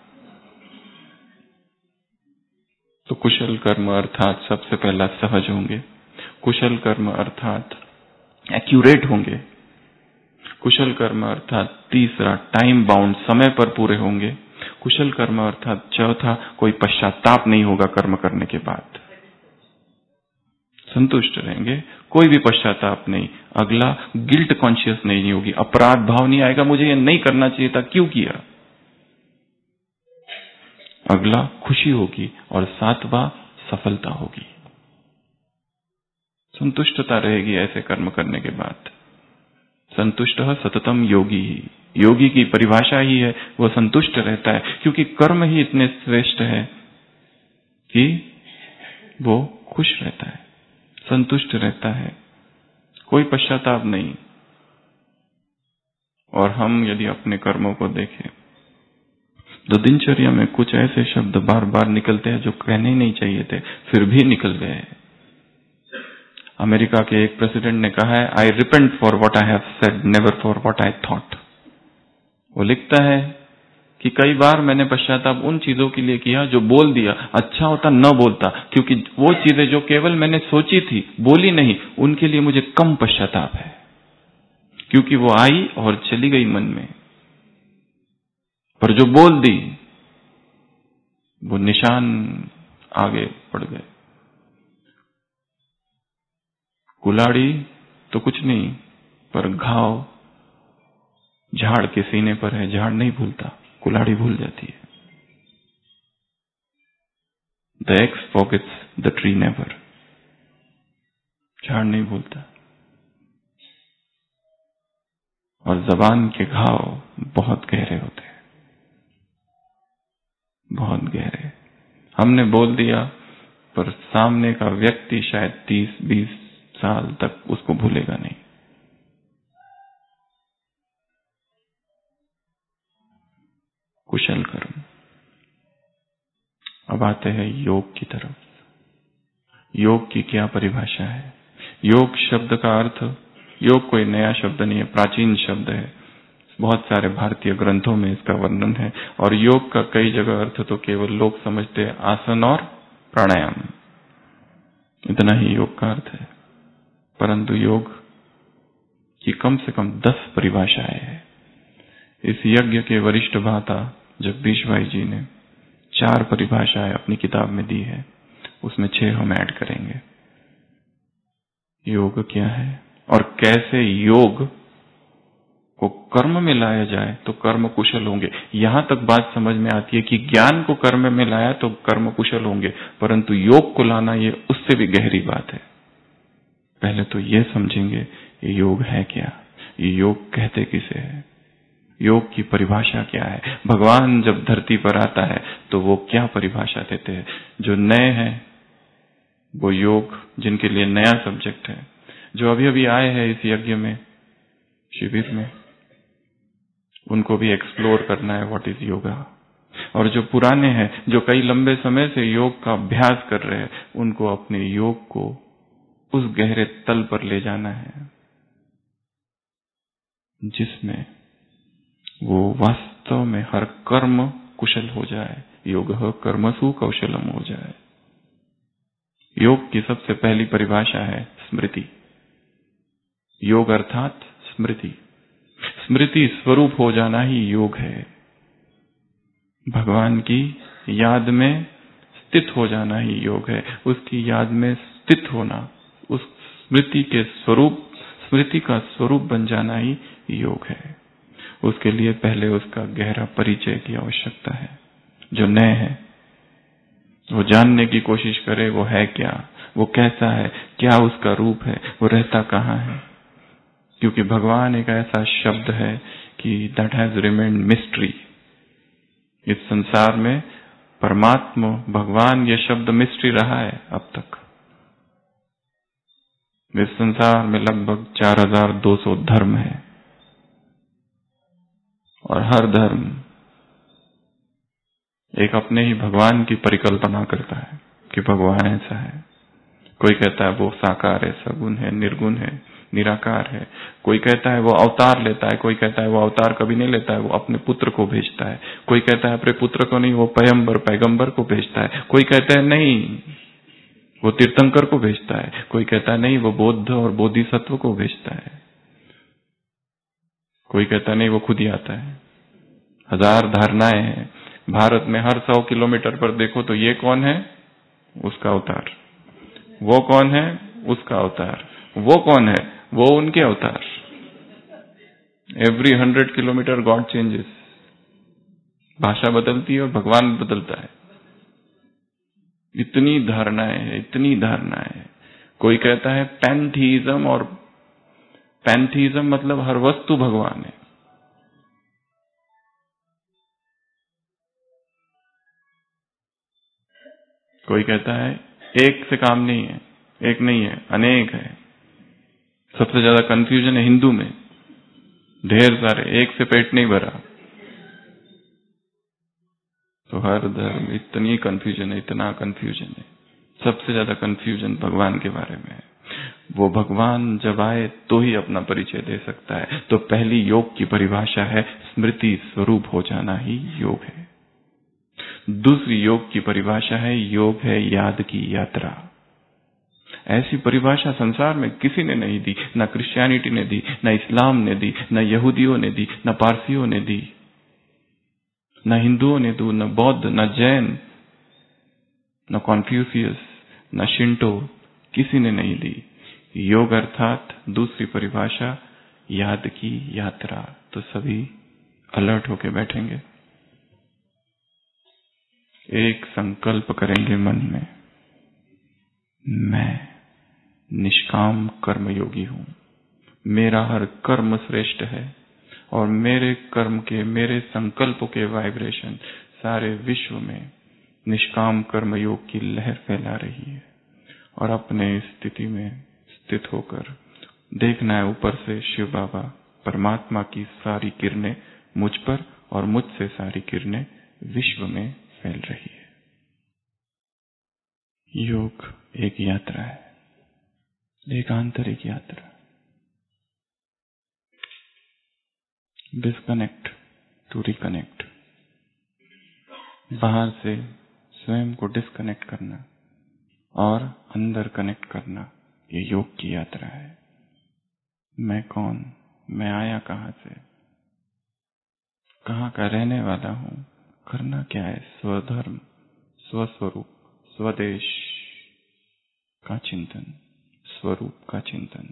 Speaker 1: तो कुशल कर्म अर्थात सबसे पहला सहज होंगे, कुशल कर्म अर्थात एक्यूरेट होंगे, कुशल कर्म अर्थात तीसरा टाइम बाउंड, समय पर पूरे होंगे, कुशल कर्म अर्थात चौथा कोई पश्चाताप नहीं होगा कर्म करने के बाद, संतुष्ट रहेंगे, कोई भी पश्चाताप नहीं। अगला गिल्ट कॉन्शियस नहीं होगी, अपराध भाव नहीं आएगा, मुझे ये नहीं करना चाहिए था, क्यों किया। अगला खुशी होगी, और 7वां सफलता होगी, संतुष्टता रहेगी ऐसे कर्म करने के बाद। संतुष्ट सततम योगी ही, योगी की परिभाषा ही है वो संतुष्ट रहता है, क्योंकि कर्म ही इतने श्रेष्ठ है कि वो खुश रहता है, संतुष्ट रहता है, कोई पश्चाताप नहीं। और हम यदि अपने कर्मों को देखें तो दिनचर्या में कुछ ऐसे शब्द बार बार निकलते हैं जो कहने ही नहीं चाहिए थे, फिर भी निकल गए। अमेरिका के एक प्रेसिडेंट ने कहा है, I repent for what I have said, never for what I thought. वो लिखता है कि कई बार मैंने पश्चाताप उन चीजों के लिए किया जो बोल दिया, अच्छा होता न बोलता, क्योंकि वो चीजें जो केवल मैंने सोची थी, बोली नहीं, उनके लिए मुझे कम पश्चाताप है, क्योंकि वो आई और चली गई मन में। पर जो बोल दी वो निशान आगे पड़ गए। कुल्हाड़ी तो कुछ नहीं, पर घाव झाड़ के सीने पर है, झाड़ नहीं भूलता, कुल्हाड़ी भूल जाती है। The axe forgets the tree never, झाड़ नहीं भूलता। और जबान के घाव बहुत गहरे होते हैं, बहुत गहरे। हमने बोल दिया पर सामने का व्यक्ति शायद 30-20 साल तक उसको भूलेगा नहीं। कुशल कर्म। अब आते हैं योग की तरफ। योग की क्या परिभाषा है? योग शब्द का अर्थ, योग कोई नया शब्द नहीं है, प्राचीन शब्द है। बहुत सारे भारतीय ग्रंथों में इसका वर्णन है। और योग का कई जगह अर्थ तो केवल लोग समझते हैं आसन और प्राणायाम, इतना ही योग का अर्थ है। परंतु योग की कम से कम 10 परिभाषाएं हैं। इस यज्ञ के वरिष्ठ भ्राता जगदीश भाई जी ने 4 परिभाषाएं अपनी किताब में दी है, उसमें 6 हम ऐड करेंगे। योग क्या है और कैसे योग को कर्म में लाया जाए तो कर्म कुशल होंगे। यहां तक बात समझ में आती है कि ज्ञान को कर्म में लाया तो कर्म कुशल होंगे, परंतु योग को लाना ये उससे भी गहरी बात है। पहले तो ये समझेंगे ये योग है क्या, ये योग कहते किसे है, योग की परिभाषा क्या है। भगवान जब धरती पर आता है तो वो क्या परिभाषा देते हैं। जो नए हैं वो योग, जिनके लिए नया सब्जेक्ट है, जो अभी अभी आए हैं इस यज्ञ में, शिविर में, उनको भी एक्सप्लोर करना है व्हाट इज योगा। और जो पुराने हैं, जो कई लंबे समय से योग का अभ्यास कर रहे हैं, उनको अपने योग को उस गहरे तल पर ले जाना है जिसमें वो वास्तव में हर कर्म कुशल हो जाए। योग कर्मसु कौशलम हो जाए। योग की सबसे पहली परिभाषा है स्मृति। योग अर्थात स्मृति। स्मृति स्वरूप हो जाना ही योग है। भगवान की याद में स्थित हो जाना ही योग है। उसकी याद में स्थित होना, उस स्मृति के स्वरूप, स्मृति का स्वरूप बन जाना ही योग है। उसके लिए पहले उसका गहरा परिचय की आवश्यकता है। जो नए हैं वो जानने की कोशिश करे वो है क्या, वो कैसा है, क्या उसका रूप है, वो रहता कहाँ है। क्योंकि भगवान एक ऐसा शब्द है कि दैट हैज रिमेन्ड मिस्ट्री। इस संसार में परमात्मा भगवान ये शब्द मिस्ट्री रहा है अब तक। इस संसार में लगभग 4200 धर्म है और हर धर्म एक अपने ही भगवान की परिकल्पना करता है कि भगवान ऐसा है। कोई कहता है वो साकार है, सगुण है, निर्गुण है, निराकार है। कोई कहता है वो अवतार लेता है, कोई कहता है वो अवतार कभी नहीं लेता है, वो अपने पुत्र को भेजता है। कोई कहता है अपने पुत्र को नहीं, वो पैगंबर को भेजता है। कोई कहता है नहीं वो तीर्थंकर को भेजता है। कोई कहता है नहीं वो बौद्ध और बोधिसत्व को भेजता है। कोई कहता है नहीं वो खुद ही आता है। 1000 धारणाएं हैं। भारत में हर 100 किलोमीटर पर देखो तो ये कौन है, उसका अवतार। वो कौन है, उसका अवतार। वो कौन है, वो उनके अवतार। Every 100 kilometre god changes. भाषा बदलती है और भगवान बदलता है। इतनी धारणाएं हैं, इतनी धारणाएं हैं। कोई कहता है पैंथीइज्म, और पैंथीइज्म मतलब हर वस्तु भगवान है। कोई कहता है एक से काम नहीं है, एक नहीं है, अनेक है। सबसे ज्यादा कंफ्यूजन है हिंदू में, ढेर सारे, एक से पेट नहीं भरा। तो हर धर्म इतनी कंफ्यूजन है, इतना कंफ्यूजन है। सबसे ज्यादा कंफ्यूजन भगवान के बारे में है। वो भगवान जब आए तो ही अपना परिचय दे सकता है। तो पहली योग की परिभाषा है स्मृति स्वरूप हो जाना ही योग है। दूसरी योग की परिभाषा है योग है याद की यात्रा। ऐसी परिभाषा संसार में किसी ने नहीं दी, ना क्रिश्चियनिटी ने दी, ना इस्लाम ने दी, ना यहूदियों ने दी, ना पारसियों ने दी, ना हिंदुओं ने दी, ना बौद्ध, ना जैन, ना कॉन्फ्यूशियस, ना शिंटो, किसी ने नहीं दी। योग अर्थात दूसरी परिभाषा याद की यात्रा। तो सभी अलर्ट होके बैठेंगे, एक संकल्प करेंगे मन में, मैं निष्काम कर्मयोगी हूं, मेरा हर कर्म श्रेष्ठ है और मेरे कर्म के, मेरे संकल्पों के वाइब्रेशन सारे विश्व में निष्काम कर्मयोग की लहर फैला रही है। और अपने स्थिति में स्थित होकर देखना है ऊपर से शिव बाबा परमात्मा की सारी किरणें मुझ पर और मुझसे सारी किरणें विश्व में फैल रही है। योग एक यात्रा है, एक आंतरिक यात्रा। डिस्कनेक्ट टू रिकनेक्ट, बाहर से स्वयं को डिस्कनेक्ट करना और अंदर कनेक्ट करना, ये योग की यात्रा है। मैं कौन, मैं आया कहां से, कहां का रहने वाला हूं, करना क्या है, स्वधर्म, स्वस्वरूप, स्वदेश का चिंतन, स्वरूप का चिंतन।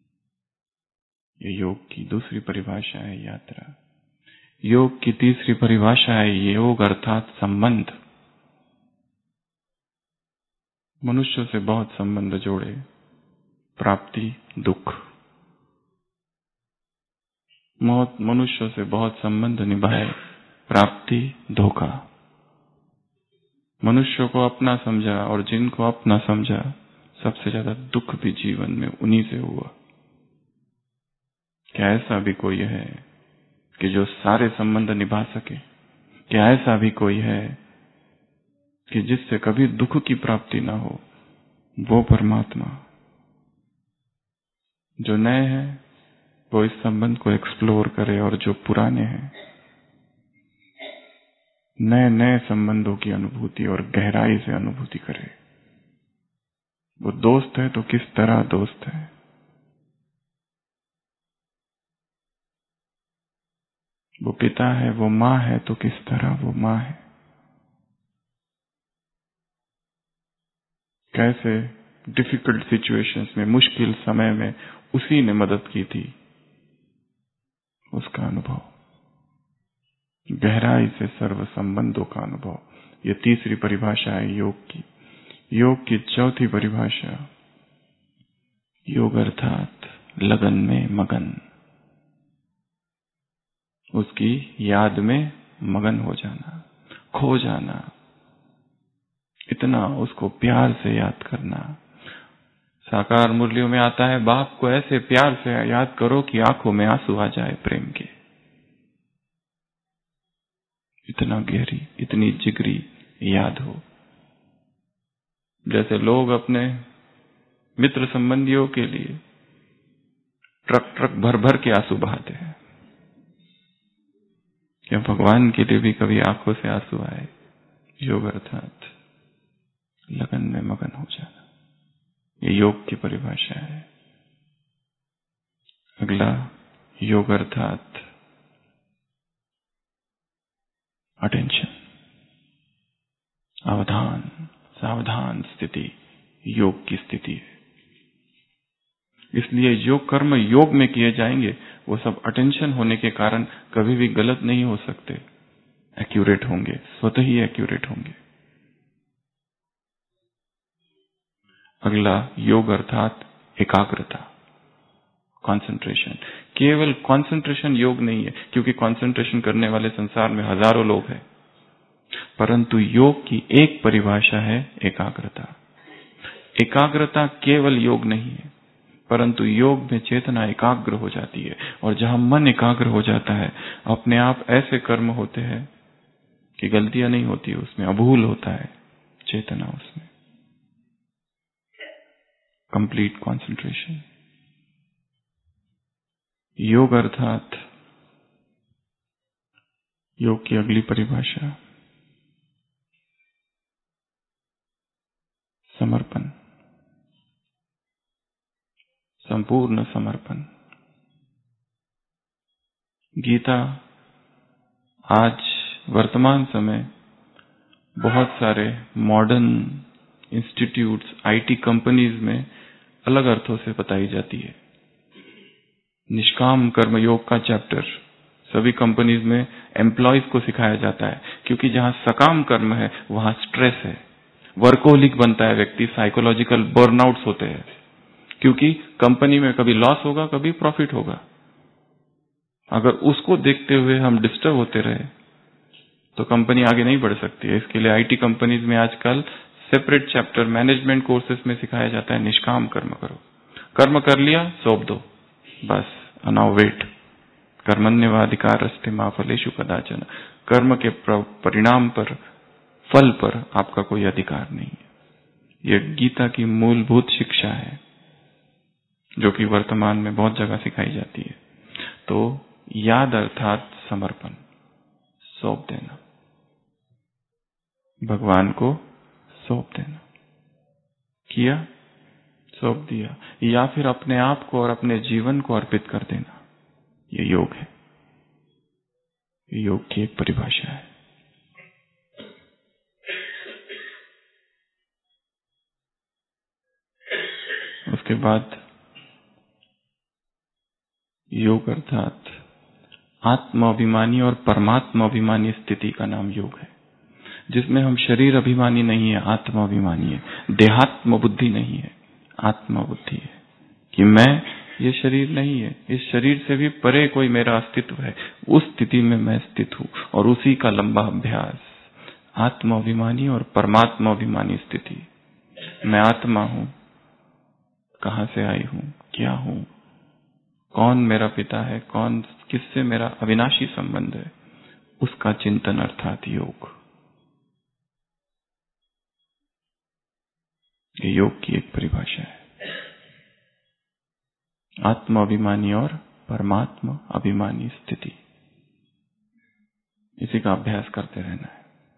Speaker 1: ये योग की दूसरी परिभाषा है यात्रा। योग की तीसरी परिभाषा है योग अर्थात संबंध। मनुष्य से बहुत संबंध जोड़े, प्राप्ति दुख। मनुष्य से बहुत संबंध निभाए, प्राप्ति धोखा। मनुष्य को अपना समझा और जिनको अपना समझा, सबसे ज्यादा दुख भी जीवन में उन्हीं से हुआ। क्या ऐसा भी कोई है कि जो सारे संबंध निभा सके? क्या ऐसा भी कोई है कि जिससे कभी दुख की प्राप्ति ना हो? वो परमात्मा। जो नए हैं वो इस संबंध को एक्सप्लोर करे और जो पुराने हैं नए नए संबंधों की अनुभूति और गहराई से अनुभूति करे। वो दोस्त है तो किस तरह दोस्त है, वो पिता है, वो माँ है तो किस तरह वो माँ है। कैसे डिफिकल्ट सिचुएशंस में, मुश्किल समय में उसी ने मदद की थी, उसका अनुभव, गहराई से सर्व संबंधों का अनुभव। ये तीसरी परिभाषा है योग की। योग की चौथी परिभाषा, योग अर्थात लगन में मगन, उसकी याद में मगन हो जाना, खो जाना, इतना उसको प्यार से याद करना। साकार मुरलियों में आता है, बाप को ऐसे प्यार से याद करो कि आंखों में आंसू आ जाए प्रेम के। इतना गहरी, इतनी जिगरी याद हो। जैसे लोग अपने मित्र संबंधियों के लिए ट्रक ट्रक भर भर के आंसू बहाते हैं, क्या भगवान के लिए भी कभी आंखों से आंसू आए? योग अर्थात लगन में मगन हो जाना, ये योग की परिभाषा है। अगला, योग अर्थात अटेंशन, अवधान, सावधान स्थिति, योग की स्थिति है। इसलिए जो कर्म योग में किए जाएंगे वो सब अटेंशन होने के कारण कभी भी गलत नहीं हो सकते, एक्यूरेट होंगे, स्वतः ही एक्यूरेट होंगे। अगला, योग अर्थात एकाग्रता, कंसंट्रेशन। केवल कंसंट्रेशन योग नहीं है, क्योंकि कंसंट्रेशन करने वाले संसार में हजारों लोग हैं, परंतु योग की एक परिभाषा है एकाग्रता। एकाग्रता केवल योग नहीं है, परंतु योग में चेतना एकाग्र हो जाती है, और जहां मन एकाग्र हो जाता है अपने आप ऐसे कर्म होते हैं कि गलतियां नहीं होती, उसमें अभूल होता है चेतना, उसमें कंप्लीट कंसंट्रेशन। योग अर्थात योग की अगली परिभाषा समर्पण, संपूर्ण समर्पण। गीता आज वर्तमान समय बहुत सारे मॉडर्न इंस्टीट्यूट्स, आईटी कंपनीज में अलग अर्थों से बताई जाती है। निष्काम कर्म योग का चैप्टर सभी कंपनीज में एम्प्लॉयज को सिखाया जाता है, क्योंकि जहां सकाम कर्म है वहां स्ट्रेस है, वर्कोहोलिक बनता है व्यक्ति, साइकोलॉजिकल बर्नआउट्स होते हैं, क्योंकि कंपनी में कभी लॉस होगा कभी प्रॉफिट होगा। अगर उसको देखते हुए हम डिस्टर्ब होते रहे तो कंपनी आगे नहीं बढ़ सकती है। इसके लिए आईटी कंपनीज में आजकल सेपरेट चैप्टर मैनेजमेंट कोर्सेज में सिखाया जाता है निष्काम कर्म करो, कर्म कर लिया सौंप दो, बस नाउ वेट, कर्मण्येवाधिकारस्ते मा फलेषु कदाचन। कर्म के परिणाम पर, फल पर आपका कोई अधिकार नहीं है। यह गीता की मूलभूत शिक्षा है जो कि वर्तमान में बहुत जगह सिखाई जाती है। तो याद अर्थात समर्पण, सौंप देना, भगवान को सौंप देना, किया सौंप दिया, या फिर अपने आप को और अपने जीवन को अर्पित कर देना, ये योग है। योग की एक परिभाषा है। उसके बाद योग अर्थात आत्माभिमानी और परमात्मा अभिमानी स्थिति का नाम योग है, जिसमें हम शरीर अभिमानी नहीं है, आत्मा अभिमानी है। देहात्म बुद्धि नहीं है, आत्मा बुद्धि है कि मैं ये शरीर नहीं है, इस शरीर से भी परे कोई मेरा अस्तित्व है, उस स्थिति में मैं स्थित हूं, और उसी का लंबा अभ्यास आत्मा अभिमानी और परमात्मा अभिमानी स्थिति। मैं आत्मा हूं, कहां से आई हूं, क्या हूं, कौन मेरा पिता है, कौन किससे मेरा अविनाशी संबंध है, उसका चिंतन अर्थात योग। ये योग की एक परिभाषा है, आत्मा अभिमानी और परमात्मा अभिमानी स्थिति। इसी का अभ्यास करते रहना है।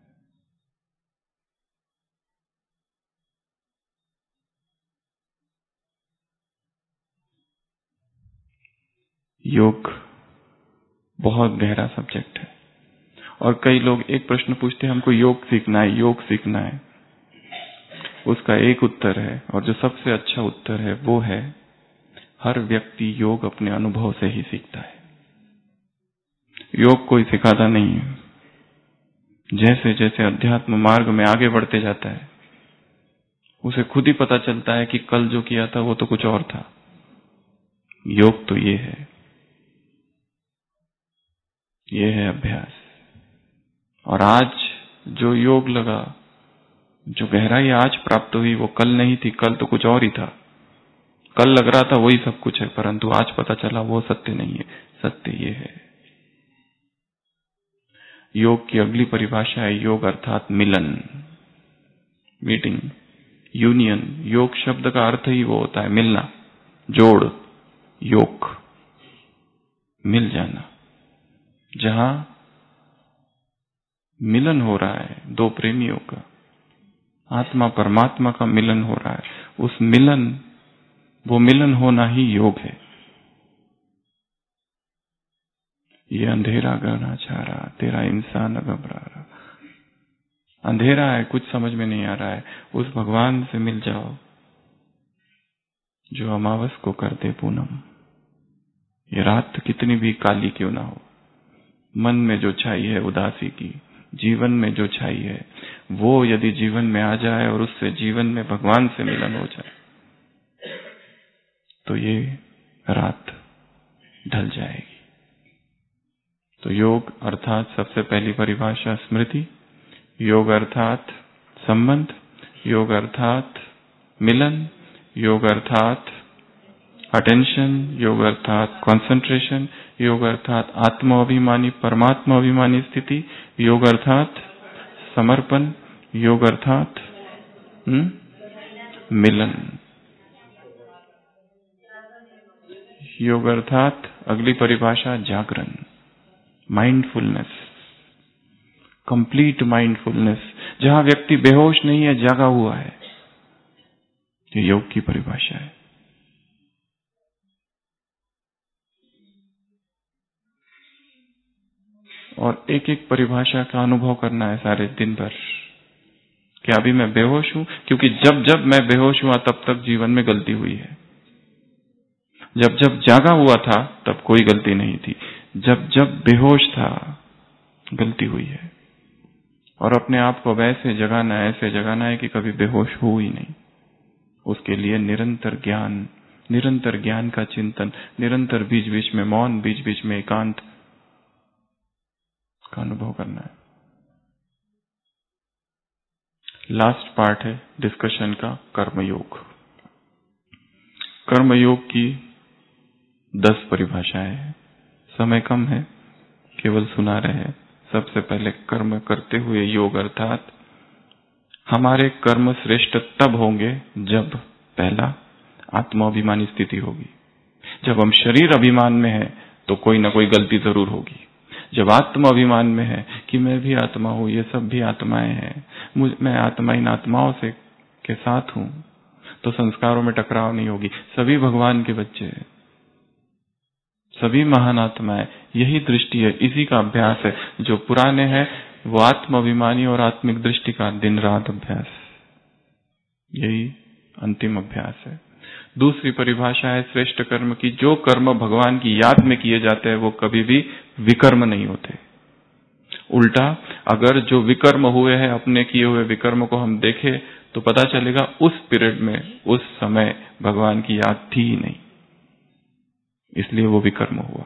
Speaker 1: योग बहुत गहरा सब्जेक्ट है, और कई लोग एक प्रश्न पूछते हैं, हमको योग सीखना है, योग सीखना है। उसका एक उत्तर है, और जो सबसे अच्छा उत्तर है वो है, हर व्यक्ति योग अपने अनुभव से ही सीखता है। योग कोई सिखाता नहीं है। जैसे जैसे अध्यात्म मार्ग में आगे बढ़ते जाता है उसे खुद ही पता चलता है कि कल जो किया था वो तो कुछ और था। योग तो ये है अभ्यास। और आज जो योग लगा, जो गहराई आज प्राप्त हुई, वो कल नहीं थी, कल तो कुछ और ही था। कल लग रहा था वही सब कुछ है, परंतु आज पता चला वो सत्य नहीं है, सत्य ये है। योग की अगली परिभाषा है योग अर्थात मिलन, मीटिंग, यूनियन। योग शब्द का अर्थ ही वो होता है मिलना, जोड़, योग, मिल जाना। जहां मिलन हो रहा है दो प्रेमियों का, आत्मा परमात्मा का मिलन हो रहा है, उस मिलन, वो मिलन होना ही योग है। ये अंधेरा गहना छा रहा, तेरा इंसान घबरा रहा। अंधेरा है, कुछ समझ में नहीं आ रहा है, उस भगवान से मिल जाओ जो अमावस को कर दे पूनम। ये रात कितनी भी काली क्यों ना हो, मन में जो छाई है उदासी की, जीवन में जो छाई है, वो यदि जीवन में आ जाए और उससे जीवन में भगवान से मिलन हो जाए तो ये रात ढल जाएगी। तो योग अर्थात सबसे पहली परिभाषा स्मृति, योग अर्थात संबंध, योग अर्थात मिलन, योग अर्थात अटेंशन, योग अर्थात कंसंट्रेशन, योग अर्थात आत्माभिमानी परमात्मा अभिमानी स्थिति, योग अर्थात समर्पण, योग अर्थात मिलन, योग अर्थात अगली परिभाषा जागरण, माइंडफुलनेस, कंप्लीट माइंडफुलनेस, जहां व्यक्ति बेहोश नहीं है, जागा हुआ है। ये योग की परिभाषा है। और एक एक परिभाषा का अनुभव करना है सारे दिन भर। क्या अभी मैं बेहोश हूं? क्योंकि जब जब मैं बेहोश हुआ तब तक जीवन में गलती हुई है। जब जब जागा हुआ था तब कोई गलती नहीं थी। जब जब बेहोश था गलती हुई है। और अपने आप को वैसे जगाना है, ऐसे जगाना है कि कभी बेहोश हो ही नहीं। उसके लिए निरंतर ज्ञान का चिंतन, निरंतर बीच बीच में मौन, बीच बीच में एकांत का अनुभव करना है। लास्ट पार्ट है डिस्कशन का कर्मयोग। कर्मयोग की 10 परिभाषाएं हैं। समय कम है, केवल सुना रहे हैं। सबसे पहले कर्म करते हुए योग अर्थात हमारे कर्म श्रेष्ठ तब होंगे जब पहला आत्माभिमानी स्थिति होगी। जब हम शरीर अभिमान में हैं तो कोई ना कोई गलती जरूर होगी। जब आत्म अभिमान में है कि मैं भी आत्मा हूं, ये सब भी आत्माएं हैं, मैं आत्मा इन आत्माओं से के साथ हूं, तो संस्कारों में टकराव नहीं होगी। सभी भगवान के बच्चे हैं, सभी महान आत्माएं। यही दृष्टि है, इसी का अभ्यास है। जो पुराने हैं वो आत्म अभिमानी और आत्मिक दृष्टि का दिन रात अभ्यास, यही अंतिम अभ्यास है। दूसरी परिभाषा है श्रेष्ठ कर्म की। जो कर्म भगवान की याद में किए जाते हैं वो कभी भी विकर्म नहीं होते। उल्टा, अगर जो विकर्म हुए हैं, अपने किए हुए विकर्म को हम देखें तो पता चलेगा उस पीरियड में, उस समय भगवान की याद थी ही नहीं, इसलिए वो विकर्म हुआ।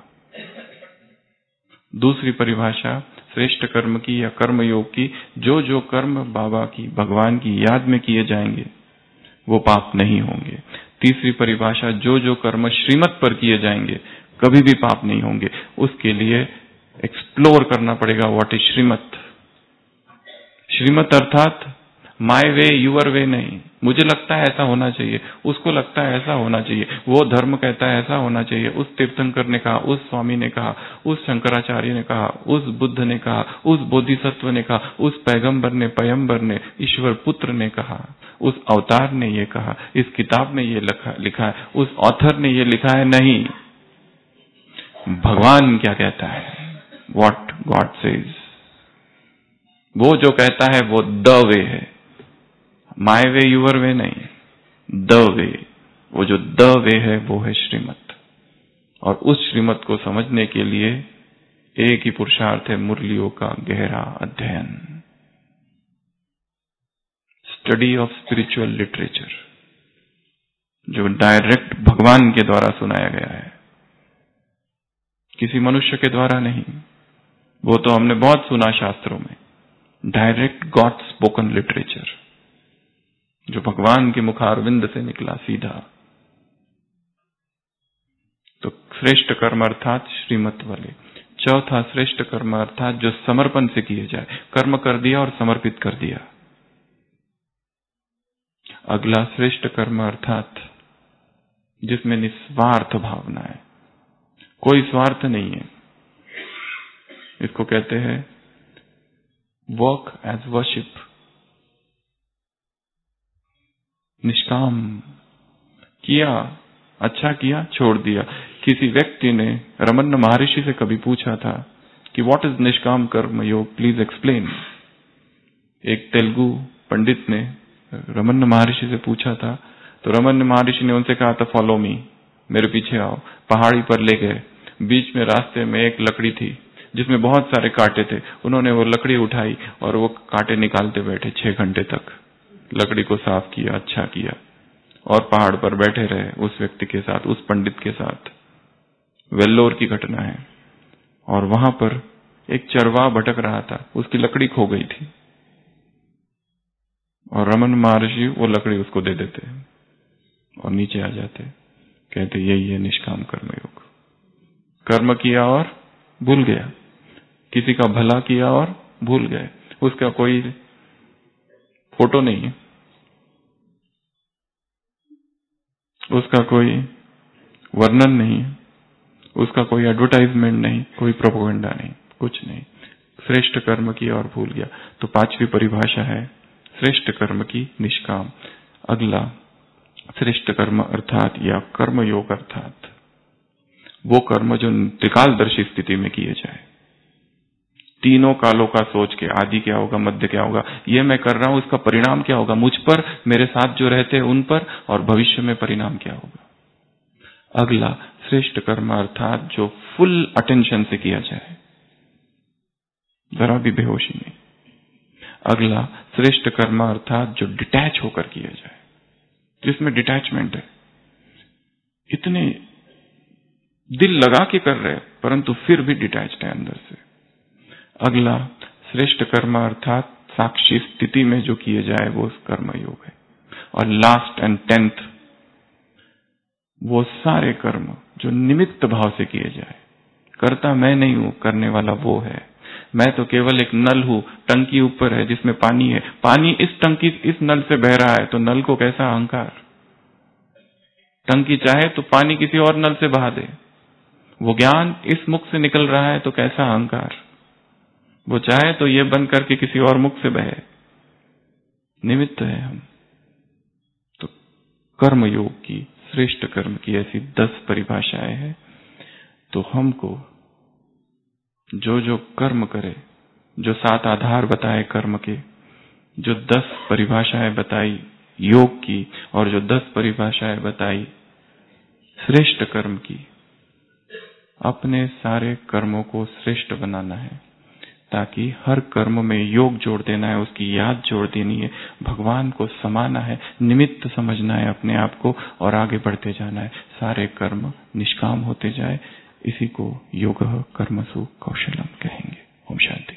Speaker 1: दूसरी परिभाषा श्रेष्ठ कर्म की या कर्म योग की, जो कर्म बाबा की, भगवान की याद में किए जाएंगे वो पाप नहीं होंगे। तीसरी परिभाषा, जो कर्म श्रीमत पर किए जाएंगे कभी भी पाप नहीं होंगे। उसके लिए एक्सप्लोर करना पड़ेगा व्हाट इज श्रीमत। श्रीमत अर्थात माय वे यूर वे नहीं। मुझे लगता है ऐसा होना चाहिए, उसको लगता है ऐसा होना चाहिए, वो धर्म कहता है ऐसा होना चाहिए, उस तीर्थंकर ने कहा, उस स्वामी ने कहा, उस शंकराचार्य ने कहा, उस बुद्ध ने कहा, उस बोधिसत्व ने कहा, उस पैगंबर ने, पयंबर ने, ईश्वर पुत्र ने कहा, उस अवतार ने ये कहा, इस किताब में ये लिखा है, उस ऑथर ने ये लिखा है। नहीं, भगवान क्या कहता है, व्हाट गॉड सेज। वो जो कहता है वो द वे है, माय वे यूर वे नहीं, द वे। वो जो द वे है वो है श्रीमत। और उस श्रीमत को समझने के लिए एक ही पुरुषार्थ है, मुरलियों का गहरा अध्ययन, स्टडी ऑफ स्पिरिचुअल लिटरेचर, जो डायरेक्ट भगवान के द्वारा सुनाया गया है, किसी मनुष्य के द्वारा नहीं। वो तो हमने बहुत सुना शास्त्रों में, डायरेक्ट गॉड स्पोकन लिटरेचर, जो भगवान के मुखारविंद से निकला सीधा। तो श्रेष्ठ कर्म अर्थात श्रीमत वाले। चौथा श्रेष्ठ कर्म अर्थात जो समर्पण से किए जाए, कर्म कर दिया और समर्पित कर दिया। अगला श्रेष्ठ कर्म अर्थात जिसमें निस्वार्थ भावना है, कोई स्वार्थ नहीं है। इसको कहते हैं वर्क एज वर्शिप, निष्काम किया, अच्छा किया, छोड़ दिया। किसी व्यक्ति ने रमन महर्षि से कभी पूछा था कि व्हाट इज निष्काम कर्म योग, प्लीज एक्सप्लेन। एक तेलुगु पंडित ने रमन महर्षि से पूछा था, तो रमन महर्षि ने उनसे कहा था फॉलो मी, मेरे पीछे आओ। पहाड़ी पर ले गए, बीच में रास्ते में एक लकड़ी थी जिसमें बहुत सारे कांटे थे। उन्होंने वो लकड़ी उठाई और वो कांटे निकालते बैठे 6 घंटे तक, लकड़ी को साफ किया, अच्छा किया, और पहाड़ पर बैठे रहे उस व्यक्ति के साथ, उस पंडित के साथ। वेल्लोर की घटना है। और वहां पर एक चरवाहा भटक रहा था, उसकी लकड़ी खो गई थी और रमन महर्षि वो लकड़ी उसको दे देते और नीचे आ जाते, कहते यही है निष्काम कर्मयोग। कर्म किया और भूल गया, किसी का भला किया और भूल गए, उसका कोई फोटो नहीं है, उसका कोई वर्णन नहीं है, उसका कोई एडवर्टाइजमेंट नहीं, कोई प्रोपेगेंडा नहीं, कुछ नहीं। श्रेष्ठ कर्म किया और भूल गया। तो पांचवी परिभाषा है श्रेष्ठ कर्म की निष्काम। अगला श्रेष्ठ कर्म अर्थात या कर्मयोग अर्थात वो कर्म जो त्रिकालदर्शी स्थिति में किए जाए, तीनों कालों का सोच के, आदि क्या होगा, मध्य क्या होगा, ये मैं कर रहा हूं, इसका परिणाम क्या होगा मुझ पर, मेरे साथ जो रहते हैं उन पर, और भविष्य में परिणाम क्या होगा। अगला श्रेष्ठ कर्म अर्थात जो फुल अटेंशन से किया जाए, जरा भी बेहोशी नहीं। अगला श्रेष्ठ कर्म अर्थात जो डिटैच होकर किया जाए, जिसमें डिटैचमेंट है, इतने दिल लगा के कर रहे परंतु फिर भी डिटैच्ड है अंदर से। अगला श्रेष्ठ कर्म अर्थात साक्षी स्थिति में जो किए जाए वो कर्मयोग है। और लास्ट एंड 10th वो सारे कर्म जो निमित्त भाव से किए जाए, करता मैं नहीं हूं, करने वाला वो है, मैं तो केवल एक नल हूं, टंकी ऊपर है जिसमें पानी है, पानी इस टंकी इस नल से बह रहा है, तो नल को कैसा अहंकार। टंकी चाहे तो पानी किसी और नल से बहा दे, वो ज्ञान इस मुख से निकल रहा है तो कैसा अहंकार। वो चाहे तो ये बंद करके किसी और मुख से बहे, निमित्त है हम। तो कर्मयोग की, श्रेष्ठ कर्म की ऐसी 10 परिभाषाएं हैं। तो हमको जो जो कर्म करे, जो 7 आधार बताए कर्म के, जो 10 परिभाषाएं बताई योग की, और जो 10 परिभाषाएं बताई श्रेष्ठ कर्म की, अपने सारे कर्मों को श्रेष्ठ बनाना है, ताकि हर कर्म में योग जोड़ देना है, उसकी याद जोड़ देनी है, भगवान को समाना है, निमित्त समझना है अपने आप को, और आगे बढ़ते जाना है, सारे कर्म निष्काम होते जाए। इसी को योगः कर्मसु कौशलम कहेंगे। ओम शांति।